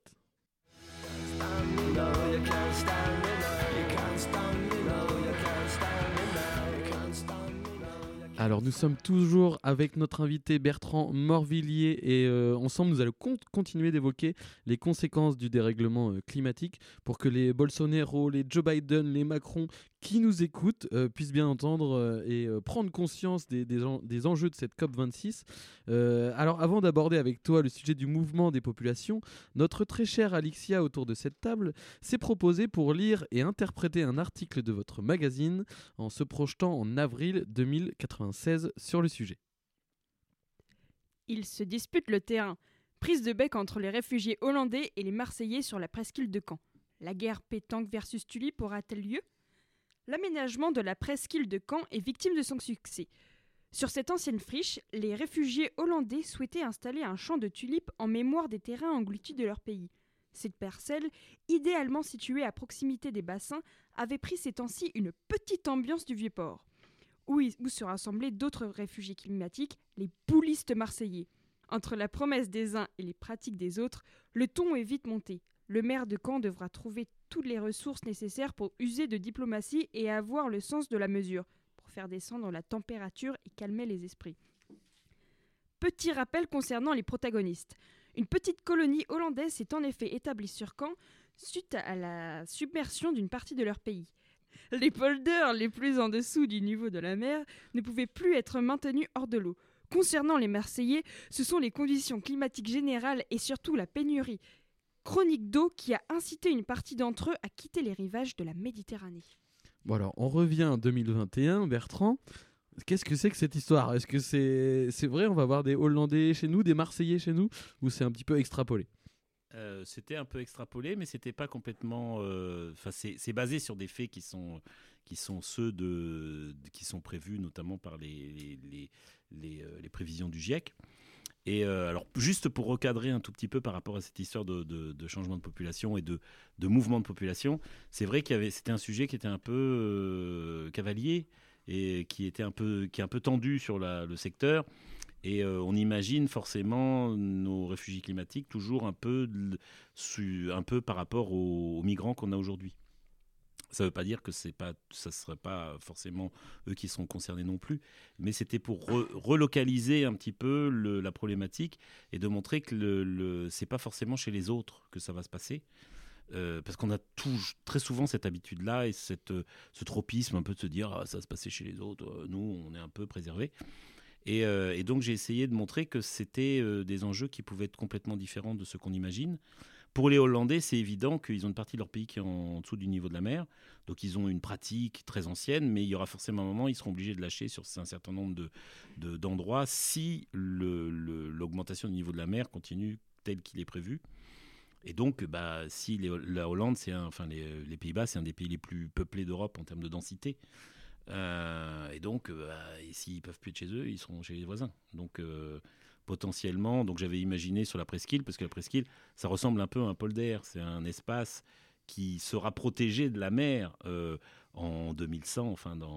Alors nous sommes toujours avec notre invité Bertrand Morvillier et ensemble nous allons continuer d'évoquer les conséquences du dérèglement climatique pour que les Bolsonaro, les Joe Biden, les Macron qui nous écoutent puissent bien entendre et prendre conscience des enjeux de cette COP26. Alors avant d'aborder avec toi le sujet du mouvement des populations, notre très chère Alixia autour de cette table s'est proposée pour lire et interpréter un article de votre magazine en se projetant en avril 2096 sur le sujet. Ils se disputent le terrain. Prise de bec entre les réfugiés hollandais et les Marseillais sur la presqu'île de Caen. La guerre pétanque versus tulipe aura-t-elle lieu ? L'aménagement de la presqu'île de Caen est victime de son succès. Sur cette ancienne friche, les réfugiés hollandais souhaitaient installer un champ de tulipes en mémoire des terrains engloutis de leur pays. Cette parcelle, idéalement située à proximité des bassins, avait pris ces temps-ci une petite ambiance du Vieux-Port, où se rassemblaient d'autres réfugiés climatiques, les boulistes marseillais. Entre la promesse des uns et les pratiques des autres, le ton est vite monté. Le maire de Caen devra trouver toutes les ressources nécessaires pour user de diplomatie et avoir le sens de la mesure, pour faire descendre la température et calmer les esprits. Petit rappel concernant les protagonistes. Une petite colonie hollandaise s'est en effet établie sur Caen suite à la submersion d'une partie de leur pays. Les polders les plus en dessous du niveau de la mer ne pouvaient plus être maintenus hors de l'eau. Concernant les Marseillais, ce sont les conditions climatiques générales et surtout la pénurie chronique d'eau qui a incité une partie d'entre eux à quitter les rivages de la Méditerranée. Bon alors, on revient en 2021, Bertrand. Qu'est-ce que c'est que cette histoire ? Est-ce que c'est vrai, on va avoir des Hollandais chez nous, des Marseillais chez nous, ou c'est un petit peu extrapolé ? C'était un peu extrapolé, mais c'était pas complètement. C'est basé sur des faits qui sont ceux qui sont prévus notamment par les prévisions du GIEC. Et alors, juste pour recadrer un tout petit peu par rapport à cette histoire de changement de population et de mouvement de population, c'est vrai c'était un sujet qui était un peu cavalier et qui est un peu tendu sur le secteur. Et on imagine forcément nos réfugiés climatiques toujours un peu par rapport aux migrants qu'on a aujourd'hui. Ça ne veut pas dire que ça ne serait pas forcément eux qui seront concernés non plus, mais c'était pour relocaliser un petit peu la problématique et de montrer que ce n'est pas forcément chez les autres que ça va se passer. Parce qu'on a très souvent cette habitude-là et ce tropisme un peu de se dire ça va se passer chez les autres, nous on est un peu préservés. Et donc j'ai essayé de montrer que c'était des enjeux qui pouvaient être complètement différents de ce qu'on imagine, Pour les Hollandais, c'est évident qu'ils ont une partie de leur pays qui est en dessous du niveau de la mer. Donc, ils ont une pratique très ancienne, mais il y aura forcément un moment où ils seront obligés de lâcher sur un certain nombre d'endroits si l'augmentation du niveau de la mer continue tel qu'il est prévu. Et donc, si la Hollande, les Pays-Bas, c'est un des pays les plus peuplés d'Europe en termes de densité. Et donc, s'ils ne peuvent plus être chez eux, ils seront chez les voisins. Donc, potentiellement, j'avais imaginé sur la presqu'île, parce que la presqu'île, ça ressemble un peu à un polder. C'est un espace qui sera protégé de la mer en 2100,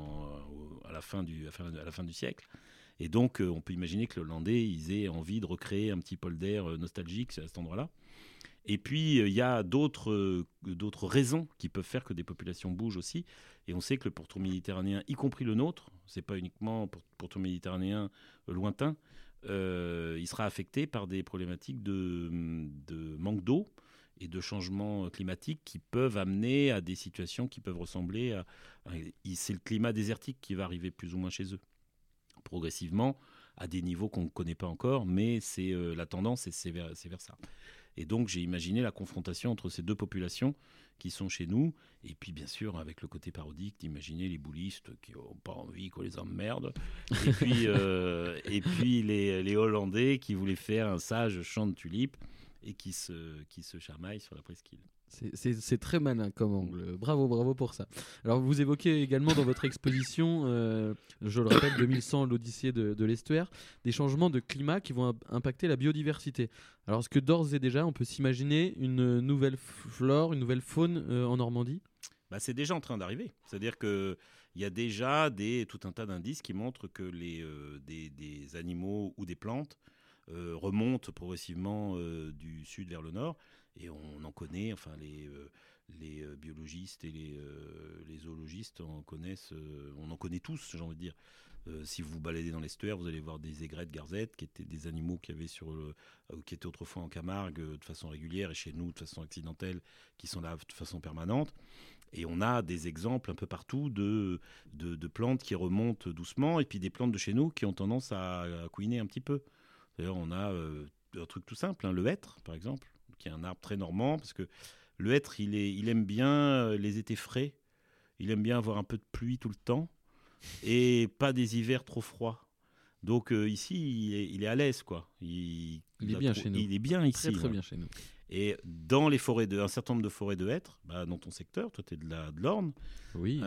à la fin du siècle. Et donc, on peut imaginer que les Hollandais, ils aient envie de recréer un petit polder nostalgique à cet endroit-là. Et puis, il y a d'autres raisons qui peuvent faire que des populations bougent aussi. Et on sait que le pourtour méditerranéen, y compris le nôtre, c'est pas uniquement pourtour méditerranéen lointain, il sera affecté par des problématiques de manque d'eau et de changements climatiques qui peuvent amener à des situations qui peuvent ressembler à... C'est le climat désertique qui va arriver plus ou moins chez eux, progressivement, à des niveaux qu'on ne connaît pas encore, mais c'est la tendance, c'est vers ça. Et donc, j'ai imaginé la confrontation entre ces deux populations qui sont chez nous, et puis bien sûr, avec le côté parodique, d'imaginer les boulistes qui n'ont pas envie qu'on les emmerde, et puis les Hollandais qui voulaient faire un sage chant de tulipes et qui se chamaillent sur la presqu'île. C'est très malin comme angle. Bravo pour ça. Alors, vous évoquez également dans votre exposition, je le rappelle, 2100, l'Odyssée de l'estuaire, des changements de climat qui vont impacter la biodiversité. Alors, est-ce que d'ores et déjà, on peut s'imaginer une nouvelle flore, une nouvelle faune en Normandie ? C'est déjà en train d'arriver. C'est-à-dire qu'il y a déjà tout un tas d'indices qui montrent que des animaux ou des plantes remontent progressivement du sud vers le nord. Et on en connaît, les biologistes et les zoologistes en connaissent, on en connaît tous, j'ai envie de dire. Si vous vous baladez dans l'estuaire, vous allez voir des aigrettes, garzettes, qui étaient des animaux qui étaient autrefois en Camargue de façon régulière et chez nous de façon accidentelle, qui sont là de façon permanente. Et on a des exemples un peu partout de plantes qui remontent doucement, et puis des plantes de chez nous qui ont tendance à couiner un petit peu. D'ailleurs, on a un truc tout simple, le hêtre, par exemple, qui est un arbre très normand, parce que le hêtre, il aime bien les étés frais, il aime bien avoir un peu de pluie tout le temps, et pas des hivers trop froids. Donc ici, il est à l'aise, quoi. Il est bien chez nous. Il est bien ici. Très bien chez nous. Et dans les forêts un certain nombre de forêts de hêtre, dans ton secteur, toi tu es de l'Orne, oui.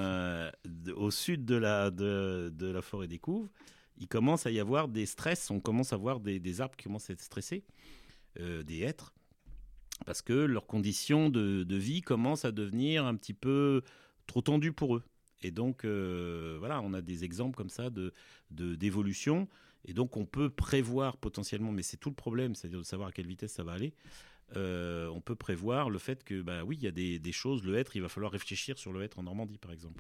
Au sud de la forêt des Couves, il commence à y avoir des stress, on commence à voir des arbres qui commencent à être stressés, des hêtres, parce que leurs conditions de vie commencent à devenir un petit peu trop tendues pour eux. Et donc, on a des exemples comme ça d'évolution. Et donc, on peut prévoir potentiellement, mais c'est tout le problème, c'est-à-dire de savoir à quelle vitesse ça va aller. On peut prévoir le fait que, il y a des choses, le hêtre, il va falloir réfléchir sur le hêtre en Normandie, par exemple.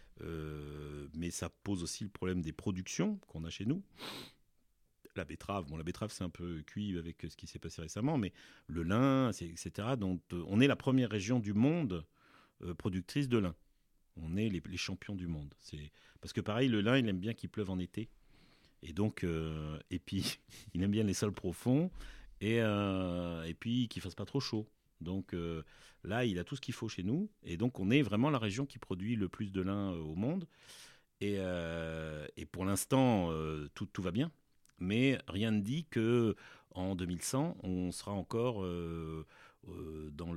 Mais ça pose aussi le problème des productions qu'on a chez nous. La betterave, c'est un peu cuit avec ce qui s'est passé récemment, mais le lin, etc. Donc, on est la première région du monde productrice de lin. On est les champions du monde. Parce que pareil, le lin, il aime bien qu'il pleuve en été. Et donc, et puis, il aime bien les sols profonds et puis qu'il ne fasse pas trop chaud. Donc là, il a tout ce qu'il faut chez nous. Et donc, on est vraiment la région qui produit le plus de lin au monde. Et pour l'instant, tout va bien. Mais rien ne dit qu'en 2100, on sera encore dans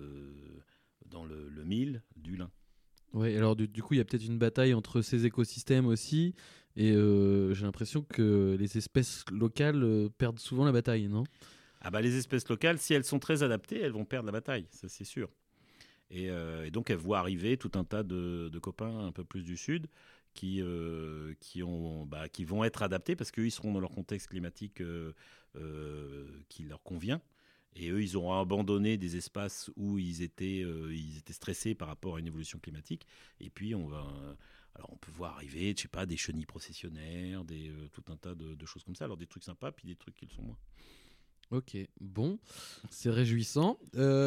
le mille du lin. Oui, alors du coup, il y a peut-être une bataille entre ces écosystèmes aussi. Et j'ai l'impression que les espèces locales perdent souvent la bataille, non ? Les espèces locales, si elles sont très adaptées, elles vont perdre la bataille, ça c'est sûr. Et donc elles voient arriver tout un tas de copains un peu plus du sud qui vont être adaptés parce qu'eux, ils seront dans leur contexte climatique qui leur convient. Et eux, ils auront abandonné des espaces où ils étaient stressés par rapport à une évolution climatique. Et puis, on peut voir arriver, je sais pas, des chenilles processionnaires, tout un tas de choses comme ça. Alors, des trucs sympas, puis des trucs qui le sont moins. Ok, bon, c'est réjouissant.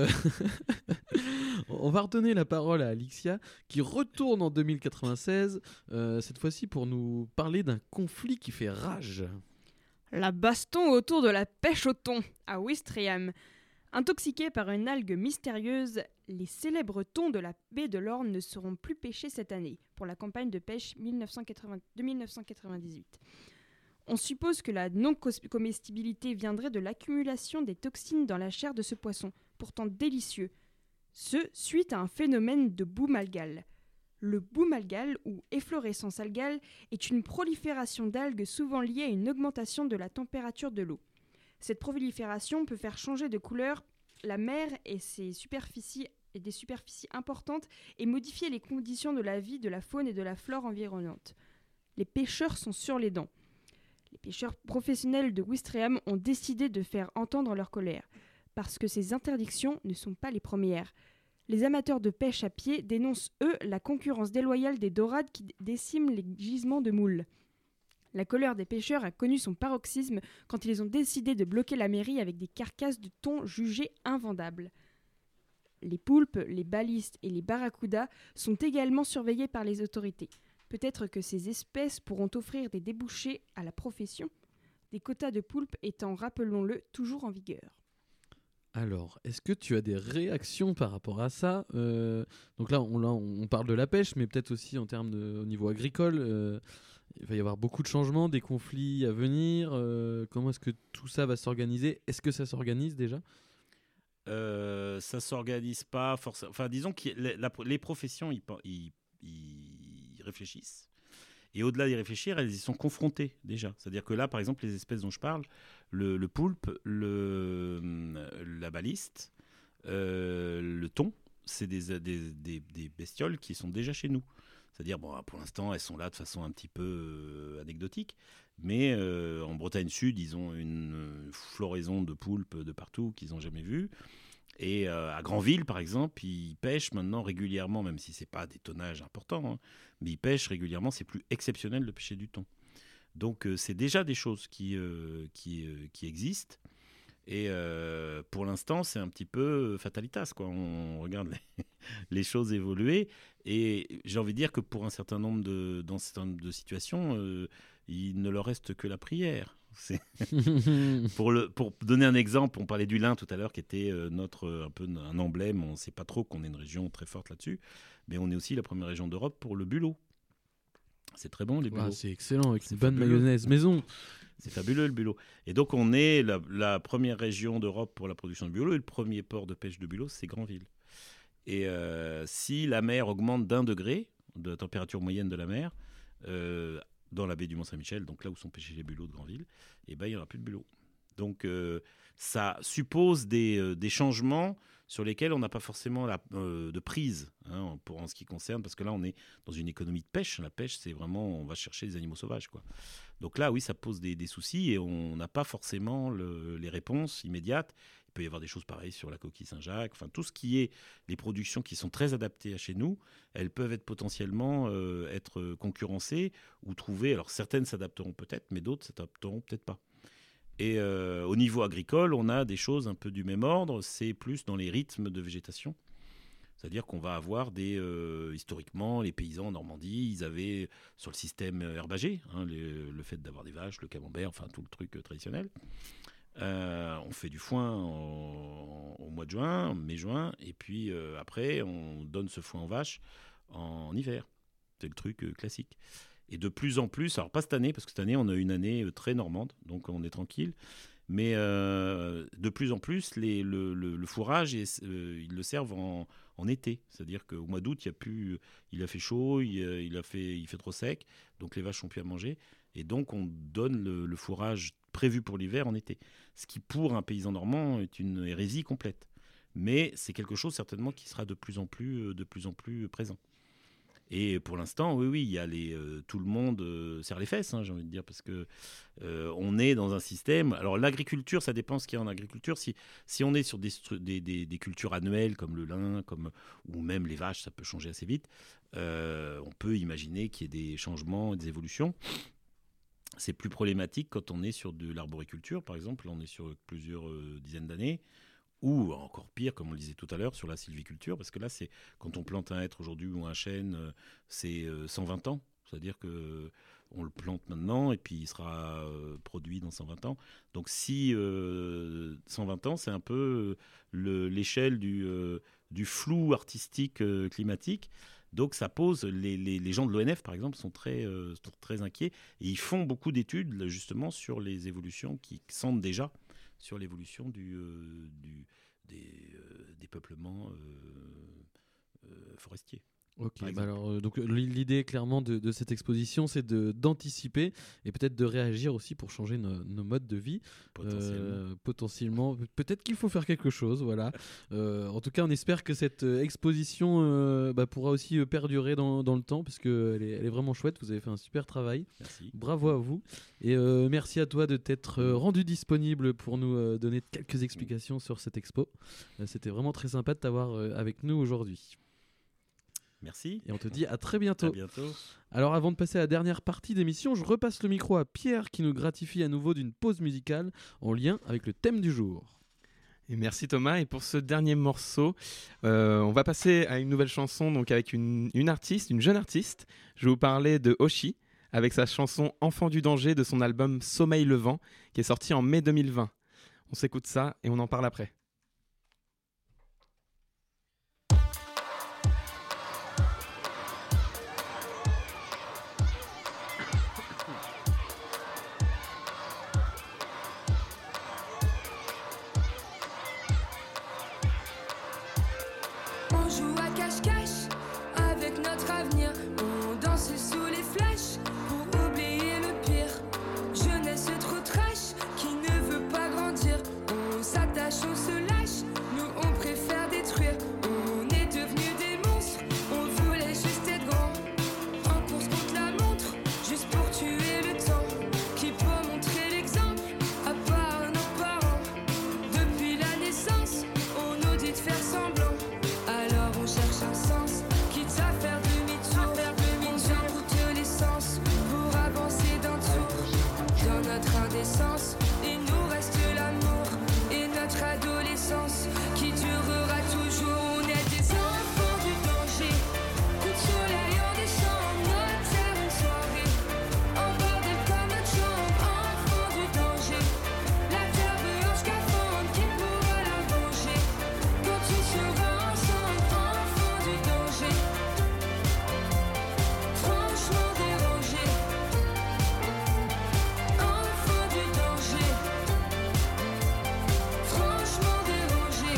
On va redonner la parole à Alixia, qui retourne en 2096, cette fois-ci pour nous parler d'un conflit qui fait rage. La baston autour de la pêche au thon à Ouistreham. Intoxiqués par une algue mystérieuse, les célèbres thons de la baie de l'Orne ne seront plus pêchés cette année, pour la campagne de pêche de 1998. On suppose que la non-comestibilité viendrait de l'accumulation des toxines dans la chair de ce poisson, pourtant délicieux. Ce, suite à un phénomène de boom algal. Le boom algal, ou efflorescence algale, est une prolifération d'algues souvent liée à une augmentation de la température de l'eau. Cette prolifération peut faire changer de couleur la mer et des superficies importantes et modifier les conditions de la vie de la faune et de la flore environnante. Les pêcheurs sont sur les dents. Les pêcheurs professionnels de Ouistreham ont décidé de faire entendre leur colère, parce que ces interdictions ne sont pas les premières. Les amateurs de pêche à pied dénoncent, eux, la concurrence déloyale des dorades qui déciment les gisements de moules. La colère des pêcheurs a connu son paroxysme quand ils ont décidé de bloquer la mairie avec des carcasses de thon jugées invendables. Les poulpes, les balistes et les barracudas sont également surveillés par les autorités. Peut-être que ces espèces pourront offrir des débouchés à la profession, des quotas de poulpes étant, rappelons-le, toujours en vigueur. Alors, est-ce que tu as des réactions par rapport à ça ? Donc là, on parle de la pêche, mais peut-être aussi en termes au niveau agricole. Il va y avoir beaucoup de changements, des conflits à venir. Comment est-ce que tout ça va s'organiser ? Est-ce que ça s'organise déjà ? Ça s'organise pas forcément. Enfin, disons que les professions, ils réfléchissent. Et au-delà d'y réfléchir, elles y sont confrontées déjà. C'est-à-dire que là, par exemple, les espèces dont je parle, le poulpe, la baliste, le thon, c'est des bestioles qui sont déjà chez nous. C'est-à-dire, bon, pour l'instant, elles sont là de façon un petit peu anecdotique, mais en Bretagne Sud, ils ont une floraison de poulpes de partout qu'ils n'ont jamais vues. Et à Granville, par exemple, ils pêchent maintenant régulièrement, même si ce n'est pas des tonnages importants, hein, mais ils pêchent régulièrement, c'est plus exceptionnel de pêcher du thon. Donc c'est déjà des choses qui existent. Et pour l'instant, c'est un petit peu fatalitas, quoi. On regarde les choses évoluer. Et j'ai envie de dire que pour un certain nombre de situations, il ne leur reste que la prière. Pour donner un exemple, on parlait du lin tout à l'heure, qui était un emblème. On ne sait pas trop qu'on est une région très forte là-dessus, mais on est aussi la première région d'Europe pour le bulot. C'est très bon, les bulots. Ah, c'est excellent, avec une bonne mayonnaise maison. C'est fabuleux, le bulot. Et donc, on est la première région d'Europe pour la production de bulot, et le premier port de pêche de bulot, c'est Granville. Et si la mer augmente d'1 degré de la température moyenne de la mer, dans la baie du Mont-Saint-Michel, donc là où sont pêchés les bulots de Granville, il n'y aura plus de bulot. Donc ça suppose des changements sur lesquels on n'a pas forcément de prise, hein, en ce qui concerne, parce que là on est dans une économie de pêche. La pêche, c'est vraiment, on va chercher des animaux sauvages, quoi. Donc là, oui, ça pose des soucis et on n'a pas forcément les réponses immédiates. Il peut y avoir des choses pareilles sur la coquille Saint-Jacques. Enfin, tout ce qui est les productions qui sont très adaptées à chez nous, elles peuvent être potentiellement être concurrencées ou trouvées. Alors, certaines s'adapteront peut-être, mais d'autres s'adapteront peut-être pas. Et au niveau agricole, on a des choses un peu du même ordre. C'est plus dans les rythmes de végétation. C'est-à-dire qu'on va avoir historiquement, les paysans en Normandie, ils avaient sur le système herbager, hein, le fait d'avoir des vaches, le camembert, enfin tout le truc traditionnel. On fait du foin au mois de juin, mai-juin, et puis après, on donne ce foin aux vaches en hiver. C'est le truc classique. Et de plus en plus, alors pas cette année, parce que cette année, on a une année très normande, donc on est tranquille, mais de plus en plus, le fourrage, ils le servent en été. C'est-à-dire qu'au mois d'août, il a fait chaud, il fait trop sec, donc les vaches n'ont plus à manger. Et donc, on donne le fourrage prévu pour l'hiver en été. Ce qui, pour un paysan normand, est une hérésie complète. Mais c'est quelque chose, certainement, qui sera de plus en plus présent. Et pour l'instant, oui, il y a tout le monde serre les fesses, hein, j'ai envie de dire, parce que on est dans un système. Alors l'agriculture, ça dépend ce qu'il y a en agriculture. Si on est sur des cultures annuelles comme le lin, ou même les vaches, ça peut changer assez vite. On peut imaginer qu'il y ait des changements et des évolutions. C'est plus problématique quand on est sur de l'arboriculture, par exemple. Là, on est sur plusieurs dizaines d'années. Ou encore pire, comme on le disait tout à l'heure, sur la sylviculture, parce que là, quand on plante un hêtre aujourd'hui ou un chêne, c'est 120 ans. C'est-à-dire que on le plante maintenant et puis il sera produit dans 120 ans. Donc si 120 ans, c'est un peu l'échelle du flou artistique climatique. Donc ça pose, les gens de l'ONF par exemple sont très inquiets et ils font beaucoup d'études justement sur les évolutions qui sentent déjà sur l'évolution des peuplements forestiers. Ok, alors donc l'idée clairement de cette exposition, c'est d'anticiper et peut-être de réagir aussi pour changer nos modes de vie. Potentiellement, peut-être qu'il faut faire quelque chose, voilà. En tout cas, on espère que cette exposition pourra aussi perdurer dans le temps, parce qu'elle est vraiment chouette. Vous avez fait un super travail. Merci. Bravo à vous et merci à toi de t'être rendu disponible pour nous donner quelques explications sur cette expo. C'était vraiment très sympa de t'avoir avec nous aujourd'hui. Merci. Et on te dit à très bientôt. À bientôt. Alors avant de passer à la dernière partie d'émission, je repasse le micro à Pierre qui nous gratifie à nouveau d'une pause musicale en lien avec le thème du jour. Et merci Thomas. Et pour ce dernier morceau, on va passer à une nouvelle chanson donc avec une artiste, une jeune artiste. Je vais vous parler de Oshi avec sa chanson Enfant du danger de son album Sommeil levant qui est sorti en mai 2020. On s'écoute ça et on en parle après. On joue à cache-cache avec notre avenir. On danse sous les flashs pour oublier le pire. Jeunesse trop trash qui ne veut pas grandir. On s'attache, on se lâche, nous on préfère détruire. On est devenus des monstres, on voulait juste être grand. En course contre la montre, juste pour tuer le temps. Qui peut montrer l'exemple, à part nos parents. Depuis la naissance, on nous dit de faire semblant. Alors on cherche un sens, quitte à faire demi-tour. On vient goûter l'essence pour avancer d'un tour. Dans notre indécence, il nous reste l'amour et notre adolescence qui durera toujours. On est des enfants du danger. Coup de soleil en décembre, notre terre une soirée. En bordel comme notre chambre, enfants du danger. La terre veut un scaphandre qui pourra la venger. Quand tu seras ensemble, enfants du danger. Franchement dérangé. Enfants du danger. Franchement dérangé.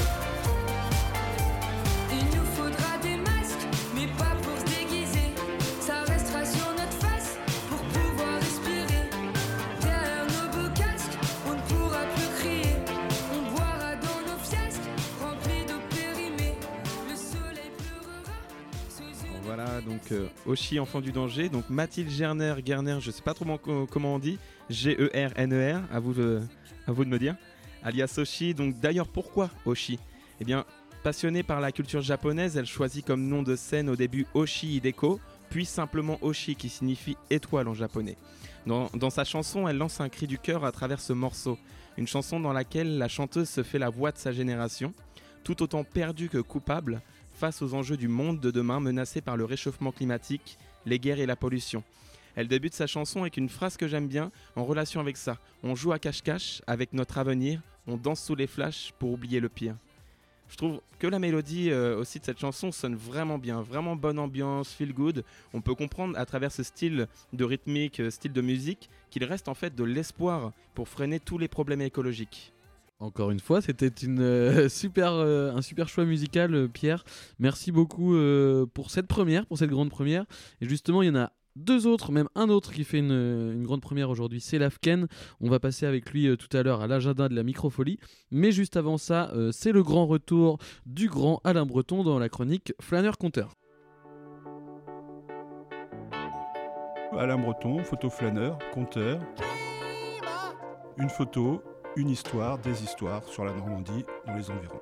Il nous faudra des masques, mais pas pour se déguiser. Ça restera sur notre face pour pouvoir respirer. Derrière nos beaux casques, on ne pourra plus crier. On boira dans nos fiasques, remplis d'eau périmée. Le soleil pleurera sous une... Voilà, donc Oshi, Enfant du danger. Donc Mathilde Gerner, je sais pas trop comment on dit, Gerner, à vous de me dire, alias Oshi. Donc d'ailleurs, pourquoi Oshi ? Eh bien, passionnée par la culture japonaise, elle choisit comme nom de scène au début Oshi Hideko, puis simplement Oshi qui signifie étoile en japonais. Dans sa chanson, elle lance un cri du cœur à travers ce morceau, une chanson dans laquelle la chanteuse se fait la voix de sa génération, tout autant perdue que coupable face aux enjeux du monde de demain menacés par le réchauffement climatique, les guerres et la pollution. Elle débute sa chanson avec une phrase que j'aime bien en relation avec ça. On joue à cache-cache avec notre avenir, on danse sous les flashs pour oublier le pire. Je trouve que la mélodie aussi de cette chanson sonne vraiment bien, vraiment bonne ambiance, feel good. On peut comprendre à travers ce style de rythmique, style de musique, qu'il reste en fait de l'espoir pour freiner tous les problèmes écologiques. Encore une fois, c'était un super choix musical, Pierre. Merci beaucoup pour cette grande première. Et justement, il y en a deux autres, même un autre qui fait une grande première aujourd'hui, c'est Lafken. On va passer avec lui tout à l'heure à l'agenda de la microfolie. Mais juste avant ça, c'est le grand retour du grand Alain Breton dans la chronique Flâneur-Conteur. Alain Breton, photo-flâneur, conteur. Une photo, une histoire, des histoires sur la Normandie, dans les environs.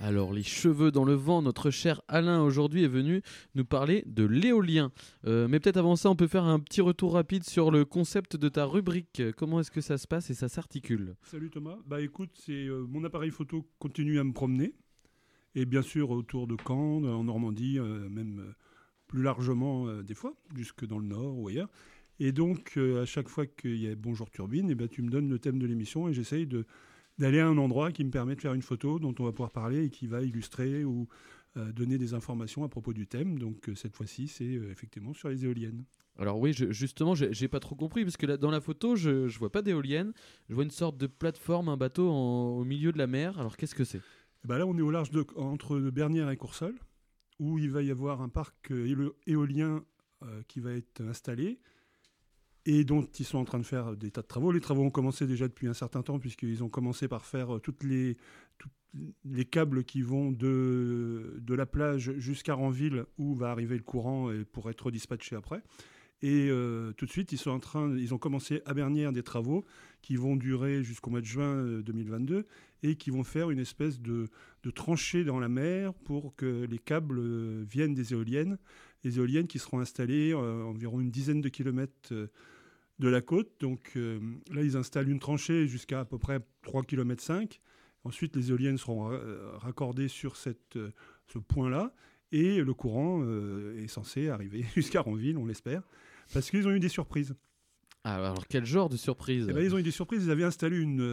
Alors, les cheveux dans le vent, notre cher Alain aujourd'hui est venu nous parler de l'éolien. Mais peut-être avant ça, on peut faire un petit retour rapide sur le concept de ta rubrique. Comment est-ce que ça se passe et ça s'articule ? Salut Thomas. Bah écoute, c'est mon appareil photo continue à me promener. Et bien sûr autour de Caen, en Normandie, même plus largement des fois, jusque dans le Nord ou ailleurs. Et donc, à chaque fois qu'il y a Bonjour Turbine, tu me donnes le thème de l'émission et j'essaye d'aller à un endroit qui me permet de faire une photo dont on va pouvoir parler et qui va illustrer ou donner des informations à propos du thème. Donc, cette fois-ci, c'est effectivement sur les éoliennes. Alors oui, justement, j'ai pas trop compris, parce que là, dans la photo, je vois pas d'éolienne, je vois une sorte de plateforme, un bateau au milieu de la mer. Alors, qu'est-ce que c'est ? Là, on est au large entre Bernières et Courseulles, où il va y avoir un parc éolien qui va être installé et dont ils sont en train de faire des tas de travaux. Les travaux ont commencé déjà depuis un certain temps, puisqu'ils ont commencé par faire toutes les câbles qui vont de la plage jusqu'à Ranville, où va arriver le courant pour être redispatché après. Et tout de suite, ils ont commencé à Bernières des travaux qui vont durer jusqu'au mois de juin 2022 et qui vont faire une espèce de tranchée dans la mer pour que les câbles viennent des éoliennes. Les éoliennes qui seront installées environ une dizaine de kilomètres de la côte. Donc là, ils installent une tranchée jusqu'à peu près 3,5 km. Ensuite, les éoliennes seront raccordées sur ce point-là. Et le courant est censé arriver jusqu'à Ranville, on l'espère, parce qu'ils ont eu des surprises. Ah, alors quel genre de surprise ? Ils ont eu des surprises. Ils avaient installé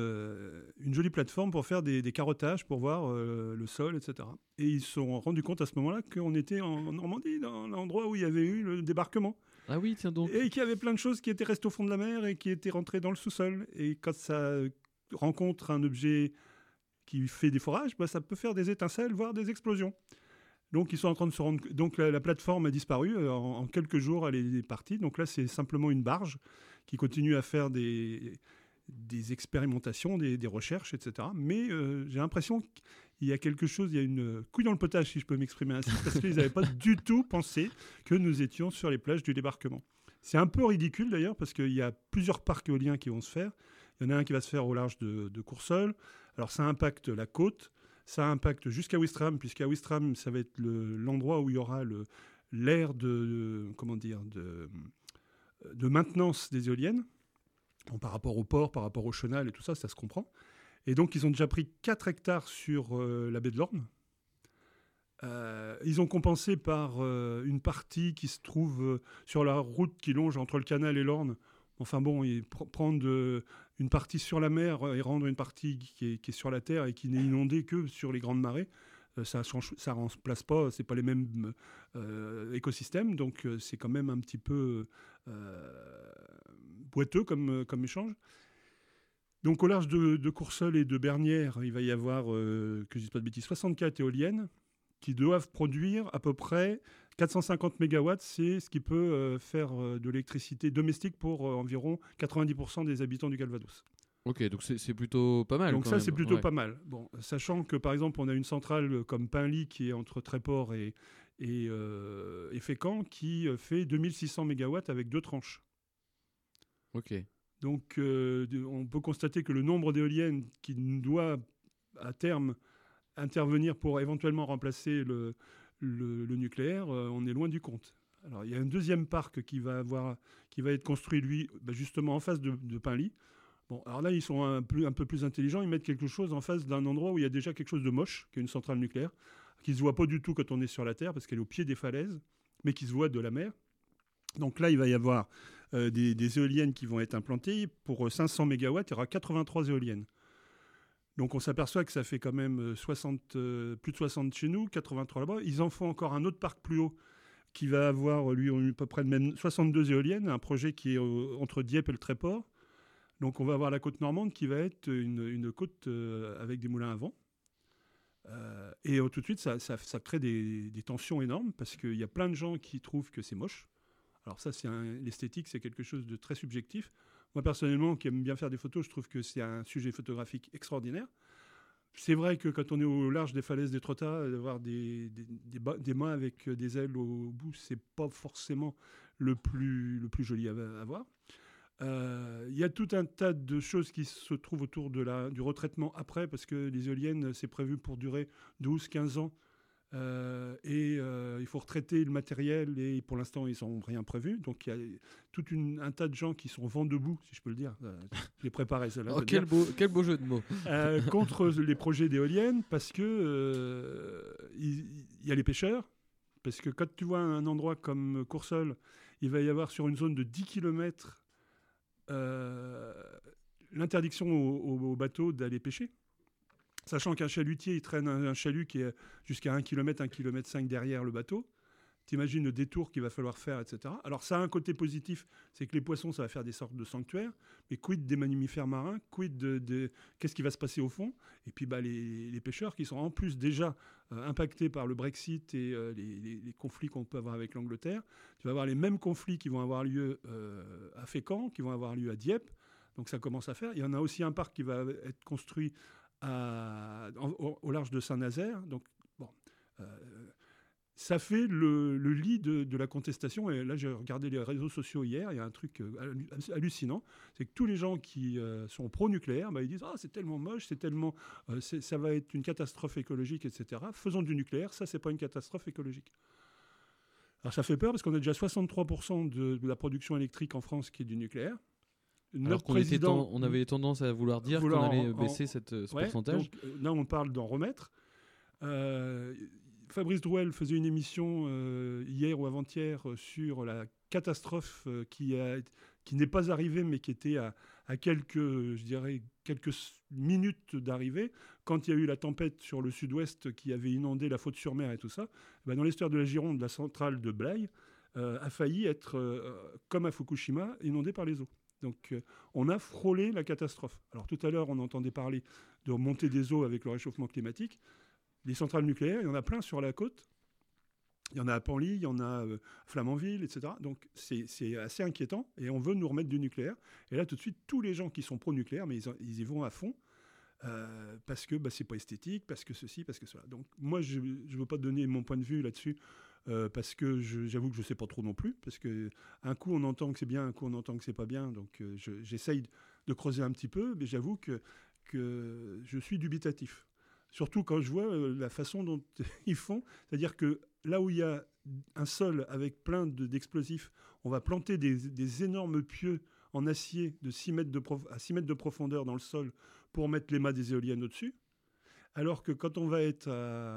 une jolie plateforme pour faire des carottages, pour voir le sol, etc. Et ils se sont rendus compte à ce moment-là qu'on était en Normandie, dans l'endroit où il y avait eu le débarquement. Ah oui, tiens donc. Et qu'il y avait plein de choses qui étaient restées au fond de la mer et qui étaient rentrées dans le sous-sol. Et quand ça rencontre un objet qui fait des forages, ça peut faire des étincelles, voire des explosions. Donc, ils sont en train de se rendre... Donc, la plateforme a disparu. En quelques jours, elle est partie. Donc là, c'est simplement une barge qui continue à faire des expérimentations, des recherches, etc. Mais j'ai l'impression qu'il y a quelque chose, il y a une couille dans le potage, si je peux m'exprimer ainsi, parce qu'ils n'avaient pas du tout pensé que nous étions sur les plages du débarquement. C'est un peu ridicule, d'ailleurs, parce qu'il y a plusieurs parcs éoliens qui vont se faire. Il y en a un qui va se faire au large de Courseulles. Alors, ça impacte la côte. Ça impacte jusqu'à Ouistreham, puisqu'à Ouistreham, ça va être l'endroit où il y aura l'aire de maintenance des éoliennes. Bon, par rapport au port, par rapport au chenal et tout ça, ça se comprend. Et donc, ils ont déjà pris 4 hectares sur la baie de l'Orne. Ils ont compensé par une partie qui se trouve sur la route qui longe entre le canal et l'Orne. Enfin bon, prendre une partie sur la mer et rendre une partie qui est sur la terre et qui n'est inondée que sur les grandes marées, ça remplace pas, c'est pas les mêmes écosystèmes, donc c'est quand même un petit peu boiteux comme échange. Donc au large de Courseulles et de Bernières, il va y avoir, que je ne dise pas de bêtises, 64 éoliennes qui doivent produire à peu près 450 MW, c'est ce qui peut faire de l'électricité domestique pour environ 90% des habitants du Calvados. Ok, donc c'est plutôt pas mal. Donc quand ça, même. c'est plutôt pas mal. Bon, sachant que, par exemple, on a une centrale comme Pinly, qui est entre Tréport et Fécamp, qui fait 2600 MW avec 2 tranches. Ok. Donc, on peut constater que le nombre d'éoliennes qui doit, à terme, intervenir pour éventuellement remplacer le nucléaire, on est loin du compte. Alors, il y a un deuxième parc qui va être construit, lui, justement en face de Pinly. Bon, alors là, ils sont un peu plus intelligents. Ils mettent quelque chose en face d'un endroit où il y a déjà quelque chose de moche, qui est une centrale nucléaire, qui ne se voit pas du tout quand on est sur la Terre, parce qu'elle est au pied des falaises, mais qui se voit de la mer. Donc là, il va y avoir des éoliennes qui vont être implantées. Pour 500 MW, il y aura 83 éoliennes. Donc on s'aperçoit que ça fait quand même plus de 60 chez nous, 83 là-bas. Ils en font encore un autre parc plus haut qui va avoir, lui, à peu près même 62 éoliennes, un projet qui est entre Dieppe et le Tréport. Donc on va avoir la côte normande qui va être une côte avec des moulins à vent. Et tout de suite, ça crée des tensions énormes parce qu'il y a plein de gens qui trouvent que c'est moche. Alors ça, l'esthétique, c'est quelque chose de très subjectif. Moi, personnellement, qui aime bien faire des photos, je trouve que c'est un sujet photographique extraordinaire. C'est vrai que quand on est au large des falaises d'Étretat, d'avoir des mâts avec des ailes au bout, c'est pas forcément le plus joli à voir. Il y a tout un tas de choses qui se trouvent autour du retraitement après, parce que les éoliennes, c'est prévu pour durer 12-15 ans. Il faut retraiter le matériel et pour l'instant, ils n'ont rien prévu. Donc, il y a tout un tas de gens qui sont vent debout, si je peux le dire. Je l'ai préparé, cela. Oh, quel beau jeu de mots. Contre les projets d'éoliennes, parce que il y a les pêcheurs. Parce que quand tu vois un endroit comme Coursol, il va y avoir sur une zone de 10 km l'interdiction aux bateaux d'aller pêcher. Sachant qu'un chalutier, il traîne un chalut qui est jusqu'à 1 km, 1,5 km derrière le bateau. T'imagines le détour qu'il va falloir faire, etc. Alors ça a un côté positif, c'est que les poissons, ça va faire des sortes de sanctuaires. Mais quid des mammifères marins, quid de qu'est-ce qui va se passer au fond? Et puis les pêcheurs qui sont en plus déjà impactés par le Brexit et les conflits qu'on peut avoir avec l'Angleterre. Tu vas avoir les mêmes conflits qui vont avoir lieu à Fécamp, qui vont avoir lieu à Dieppe. Donc ça commence à faire. Il y en a aussi un parc qui va être construit au large de Saint-Nazaire. Donc, bon, ça fait le lit de la contestation. Et là, j'ai regardé les réseaux sociaux hier. Il y a un truc hallucinant. C'est que tous les gens qui sont pro-nucléaire, ils disent « Ah, c'est tellement moche, ça va être une catastrophe écologique, etc. » Faisons du nucléaire, ça, c'est pas une catastrophe écologique. Alors, ça fait peur parce qu'on a déjà 63% de la production électrique en France qui est du nucléaire. Alors on avait tendance à vouloir dire qu'on allait baisser ce pourcentage. Donc, là, on parle d'en remettre. Fabrice Drouel faisait une émission hier ou avant-hier sur la catastrophe qui n'est pas arrivée, mais qui était à quelques minutes d'arrivée, quand il y a eu la tempête sur le sud-ouest qui avait inondé la Faute-sur-Mer et tout ça. Dans l'estuaire de la Gironde, la centrale de Blaye a failli être, comme à Fukushima, inondée par les eaux. Donc, on a frôlé la catastrophe. Alors, tout à l'heure, on entendait parler de montée des eaux avec le réchauffement climatique. Les centrales nucléaires, il y en a plein sur la côte. Il y en a à Penly, il y en a à Flamanville, etc. Donc, c'est assez inquiétant. Et on veut nous remettre du nucléaire. Et là, tout de suite, tous les gens qui sont pro-nucléaire, mais ils y vont à fond. Parce que c'est pas esthétique, parce que ceci, parce que cela. Donc, moi, je ne veux pas donner mon point de vue là-dessus. Parce que j'avoue que je ne sais pas trop non plus, parce qu'un coup on entend que c'est bien, un coup on entend que c'est pas bien, donc j'essaye de creuser un petit peu, mais j'avoue que je suis dubitatif. Surtout quand je vois la façon dont ils font, c'est-à-dire que là où il y a un sol avec plein d'explosifs, on va planter des énormes pieux en acier de 6 mètres à 6 mètres de profondeur dans le sol pour mettre les mâts des éoliennes au-dessus, alors que quand on va être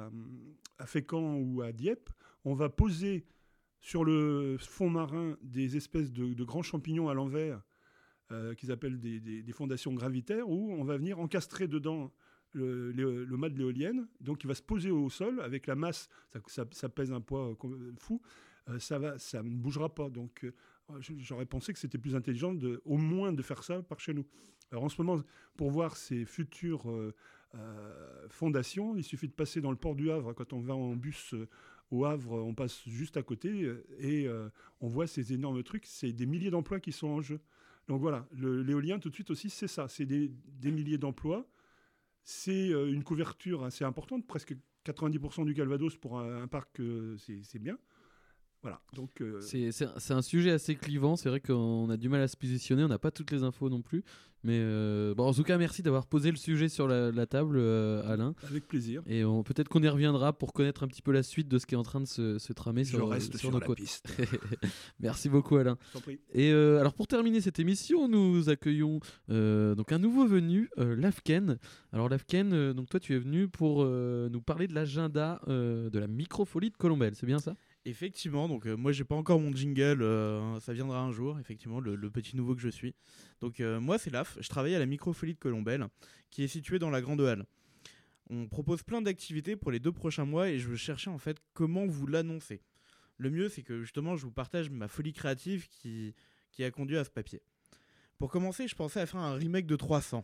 à Fécamp ou à Dieppe, on va poser sur le fond marin des espèces de grands champignons à l'envers qu'ils appellent des fondations gravitaires, où on va venir encastrer dedans le mât de l'éolienne. Donc il va se poser au sol avec la masse, ça pèse un poids fou, ça ne bougera pas. Donc j'aurais pensé que c'était plus intelligent au moins de faire ça par chez nous. Alors en ce moment, pour voir ces futures fondations, il suffit de passer dans le port du Havre. Quand on va en bus au Havre, on passe juste à côté et on voit ces énormes trucs. C'est des milliers d'emplois qui sont en jeu. Donc voilà, l'éolien tout de suite aussi, c'est ça. C'est des milliers d'emplois. C'est une couverture assez importante, presque 90% du Calvados pour un parc, c'est bien. Voilà, donc c'est un sujet assez clivant. C'est vrai qu'on a du mal à se positionner. On n'a pas toutes les infos non plus. Mais en tout cas, merci d'avoir posé le sujet sur la table, Alain. Avec plaisir. Et peut-être qu'on y reviendra pour connaître un petit peu la suite de ce qui est en train de se tramer sur nos côtes. Piste. Merci beaucoup, Alain. Je t'en prie. Et alors pour terminer cette émission, nous accueillons donc un nouveau venu, Lafken. Alors Lafken, donc toi tu es venu pour nous parler de l'agenda de la microfolie de Colombelle. C'est bien ça ? Effectivement, donc moi j'ai pas encore mon jingle, ça viendra un jour, effectivement, le petit nouveau que je suis. Donc moi c'est Laf, je travaille à la microfolie de Colombelle, qui est située dans la Grande Halle. On propose plein d'activités pour les 2 prochains mois et je veux chercher en fait comment vous l'annoncer. Le mieux c'est que justement je vous partage ma folie créative qui a conduit à ce papier. Pour commencer, je pensais à faire un remake de 300.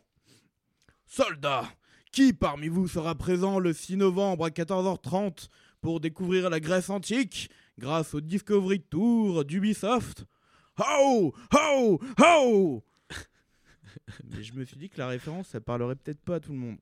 Soldats, qui parmi vous sera présent le 6 novembre à 14h30 pour découvrir la Grèce antique grâce au Discovery Tour d'Ubisoft? Ho ho ho. Mais je me suis dit que la référence, ça parlerait peut-être pas à tout le monde.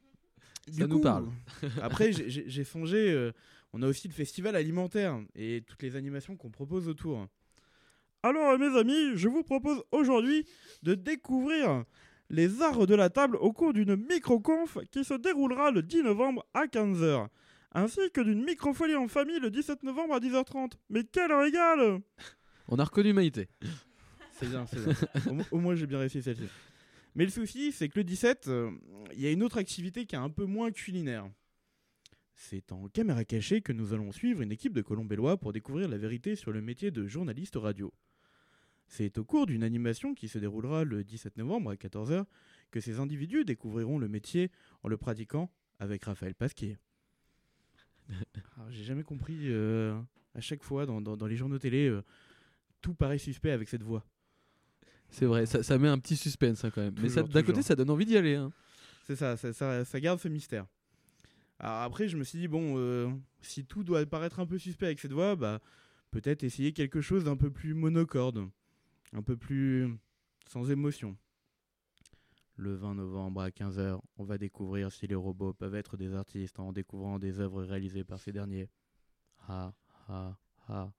Ça nous parle. Après, j'ai songé, on a aussi le festival alimentaire et toutes les animations qu'on propose autour. Alors mes amis, je vous propose aujourd'hui de découvrir les arts de la table au cours d'une micro-conf qui se déroulera le 10 novembre à 15h, ainsi que d'une micro-folie en famille le 17 novembre à 10h30. Mais quel régal! On a reconnu Maïté. C'est bien, c'est bien. Au moins j'ai bien réussi celle-ci. Mais le souci, c'est que le 17, il y a une autre activité qui est un peu moins culinaire. C'est en caméra cachée que nous allons suivre une équipe de Colombellois pour découvrir la vérité sur le métier de journaliste radio. C'est au cours d'une animation qui se déroulera le 17 novembre à 14h que ces individus découvriront le métier en le pratiquant avec Raphaël Pasquier. Alors, j'ai jamais compris, à chaque fois dans les journaux télé, tout paraît suspect avec cette voix. C'est vrai, ça met un petit suspense hein, quand même. Toujours, Mais d'un côté, ça donne envie d'y aller. Hein. C'est ça garde ce mystère. Alors après, je me suis dit, bon, si tout doit paraître un peu suspect avec cette voix, bah, peut-être essayer quelque chose d'un peu plus monocorde, un peu plus sans émotion. Le 20 novembre à 15h, on va découvrir si les robots peuvent être des artistes en découvrant des œuvres réalisées par ces derniers. Ha, ha, ha.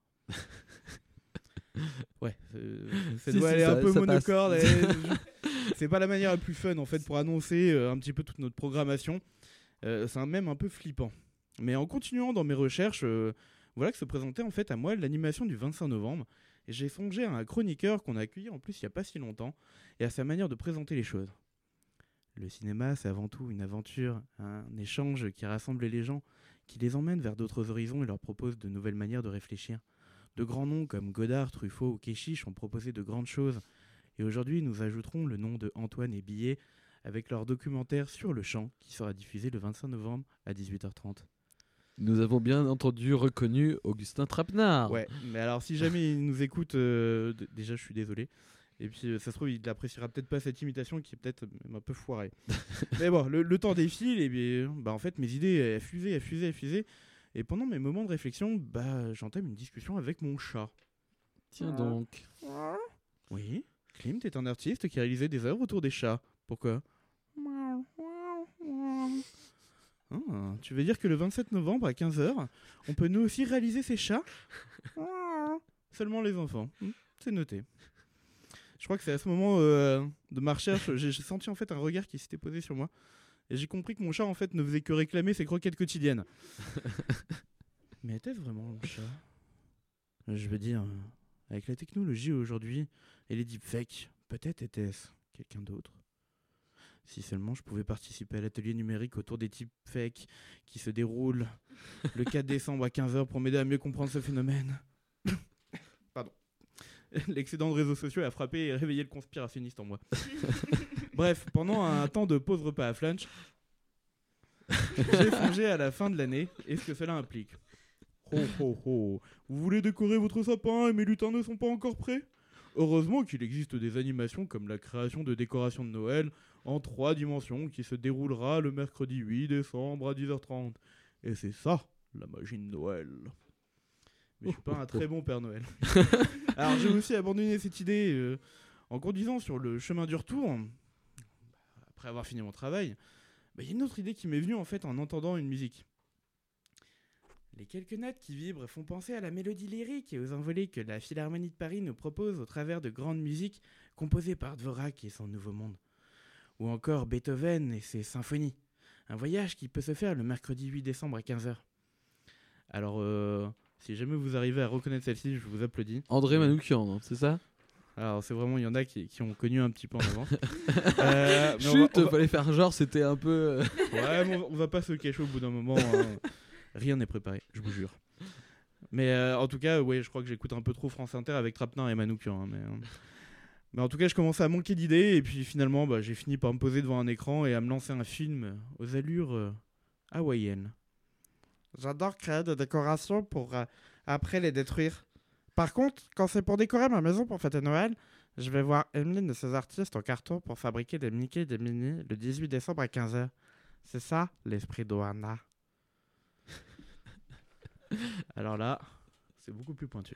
Ouais, cette voix elle est un peu monocorde. C'est pas la manière la plus fun en fait pour annoncer un petit peu toute notre programmation. C'est même un peu flippant. Mais en continuant dans mes recherches, voilà que se présentait en fait à moi l'animation du 25 novembre. Et j'ai songé à un chroniqueur qu'on a accueilli en plus il n'y a pas si longtemps et à sa manière de présenter les choses. Le cinéma, c'est avant tout une aventure, un échange qui rassemble les gens, qui les emmène vers d'autres horizons et leur propose de nouvelles manières de réfléchir. De grands noms comme Godard, Truffaut ou Kéchiche ont proposé de grandes choses. Et aujourd'hui, nous ajouterons le nom de Antoine et Billet avec leur documentaire Sur le champ qui sera diffusé le 25 novembre à 18h30. Nous avons bien entendu reconnu Augustin Trapenard. Ouais, mais alors si jamais il nous écoute, déjà je suis désolé. Et puis ça se trouve, il n'appréciera peut-être pas cette imitation qui est peut-être même un peu foirée. Mais bon, le temps défile et bien, bah, en fait mes idées elles fusent. Et pendant mes moments de réflexion, bah, j'entame une discussion avec mon chat. Tiens donc. Oui, Klimt est un artiste qui a réalisé des œuvres autour des chats. Pourquoi ? Ah, tu veux dire que le 27 novembre à 15h, on peut nous aussi réaliser ces chats ? Seulement les enfants. C'est noté. Je crois que c'est à ce moment de ma recherche, j'ai senti en fait un regard qui s'était posé sur moi. Et j'ai compris que mon chat en fait ne faisait que réclamer ses croquettes quotidiennes. Mais était-ce vraiment mon chat ? Je veux dire, avec la technologie aujourd'hui et les deepfakes, peut-être était-ce quelqu'un d'autre ? Si seulement je pouvais participer à l'atelier numérique autour des deepfakes qui se déroule le 4 décembre à 15h pour m'aider à mieux comprendre ce phénomène. Pardon. L'excédent de réseaux sociaux a frappé et réveillé le conspirationniste en moi. Bref, pendant un temps de pause repas à Flunch, j'ai songé à la fin de l'année et ce que cela implique. Ho ho ho, vous voulez décorer votre sapin et mes lutins ne sont pas encore prêts ? Heureusement qu'il existe des animations comme la création de décorations de Noël en 3 dimensions qui se déroulera le mercredi 8 décembre à 10h30. Et c'est ça, la magie de Noël. Mais je suis pas un très bon Père Noël. Alors j'ai aussi abandonné cette idée en conduisant sur le chemin du retour. Après avoir fini mon travail, il y a une autre idée qui m'est venue en fait en entendant une musique. Les quelques notes qui vibrent font penser à la mélodie lyrique et aux envolées que la Philharmonie de Paris nous propose au travers de grandes musiques composées par Dvorak et son Nouveau Monde. Ou encore Beethoven et ses symphonies. Un voyage qui peut se faire le mercredi 8 décembre à 15h. Alors, si jamais vous arrivez à reconnaître celle-ci, je vous applaudis. André Manoukian, c'est ça ? Alors c'est vraiment, il y en a qui ont connu un petit peu en avance. Chut, fallait faire genre, c'était un peu... Ouais, mais on va pas se cacher au bout d'un moment. Hein. Rien n'est préparé, je vous jure. Mais en tout cas, ouais, je crois que j'écoute un peu trop France Inter avec Trapenard et Manoukian. Hein, mais en tout cas, je commençais à manquer d'idées et puis finalement, j'ai fini par me poser devant un écran et à me lancer un film aux allures hawaïennes. J'adore créer des décorations pour après les détruire. Par contre, quand c'est pour décorer ma maison pour fêter Noël, je vais voir Emeline et ses artistes en carton pour fabriquer des Mickey et des Minnie le 18 décembre à 15h. C'est ça, l'esprit d'Ohana. Alors là, c'est beaucoup plus pointu.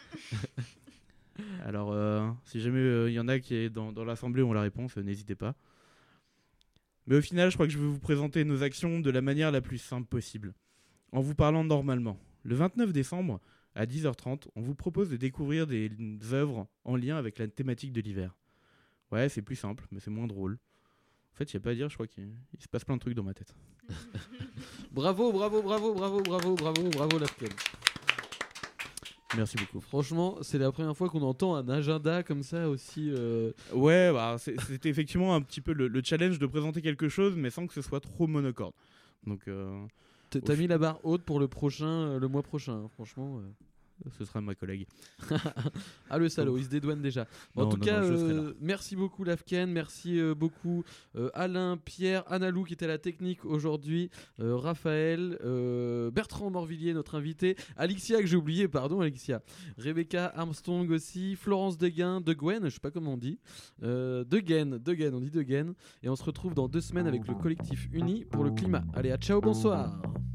Alors, si jamais il y en a qui est dans l'assemblée ont la réponse, n'hésitez pas. Mais au final, je crois que je vais vous présenter nos actions de la manière la plus simple possible. En vous parlant normalement. Le 29 décembre, À 10h30, on vous propose de découvrir des œuvres en lien avec la thématique de l'hiver. Ouais, c'est plus simple, mais c'est moins drôle. En fait, il n'y a pas à dire, je crois qu'il se passe plein de trucs dans ma tête. Bravo Lafken. Merci beaucoup. Franchement, c'est la première fois qu'on entend un agenda comme ça aussi. Ouais, bah, c'était effectivement un petit peu le challenge de présenter quelque chose, mais sans que ce soit trop monocorde. Donc, t'as mis la barre haute pour le mois prochain, hein, franchement. Ce sera ma collègue. Ah le salaud, il se dédouane déjà. En tout cas, merci beaucoup Lafken, merci beaucoup Alain, Pierre, Analou qui était à la technique aujourd'hui, Raphaël, Bertrand Morvillier notre invité, Alexia que j'ai oublié, pardon Alexia, Rebecca Armstrong aussi, Florence Deguin, je sais pas comment on dit, Deguin, on dit Deguin, et on se retrouve dans 2 semaines avec le collectif Uni pour le climat. Allez, à ciao, bonsoir.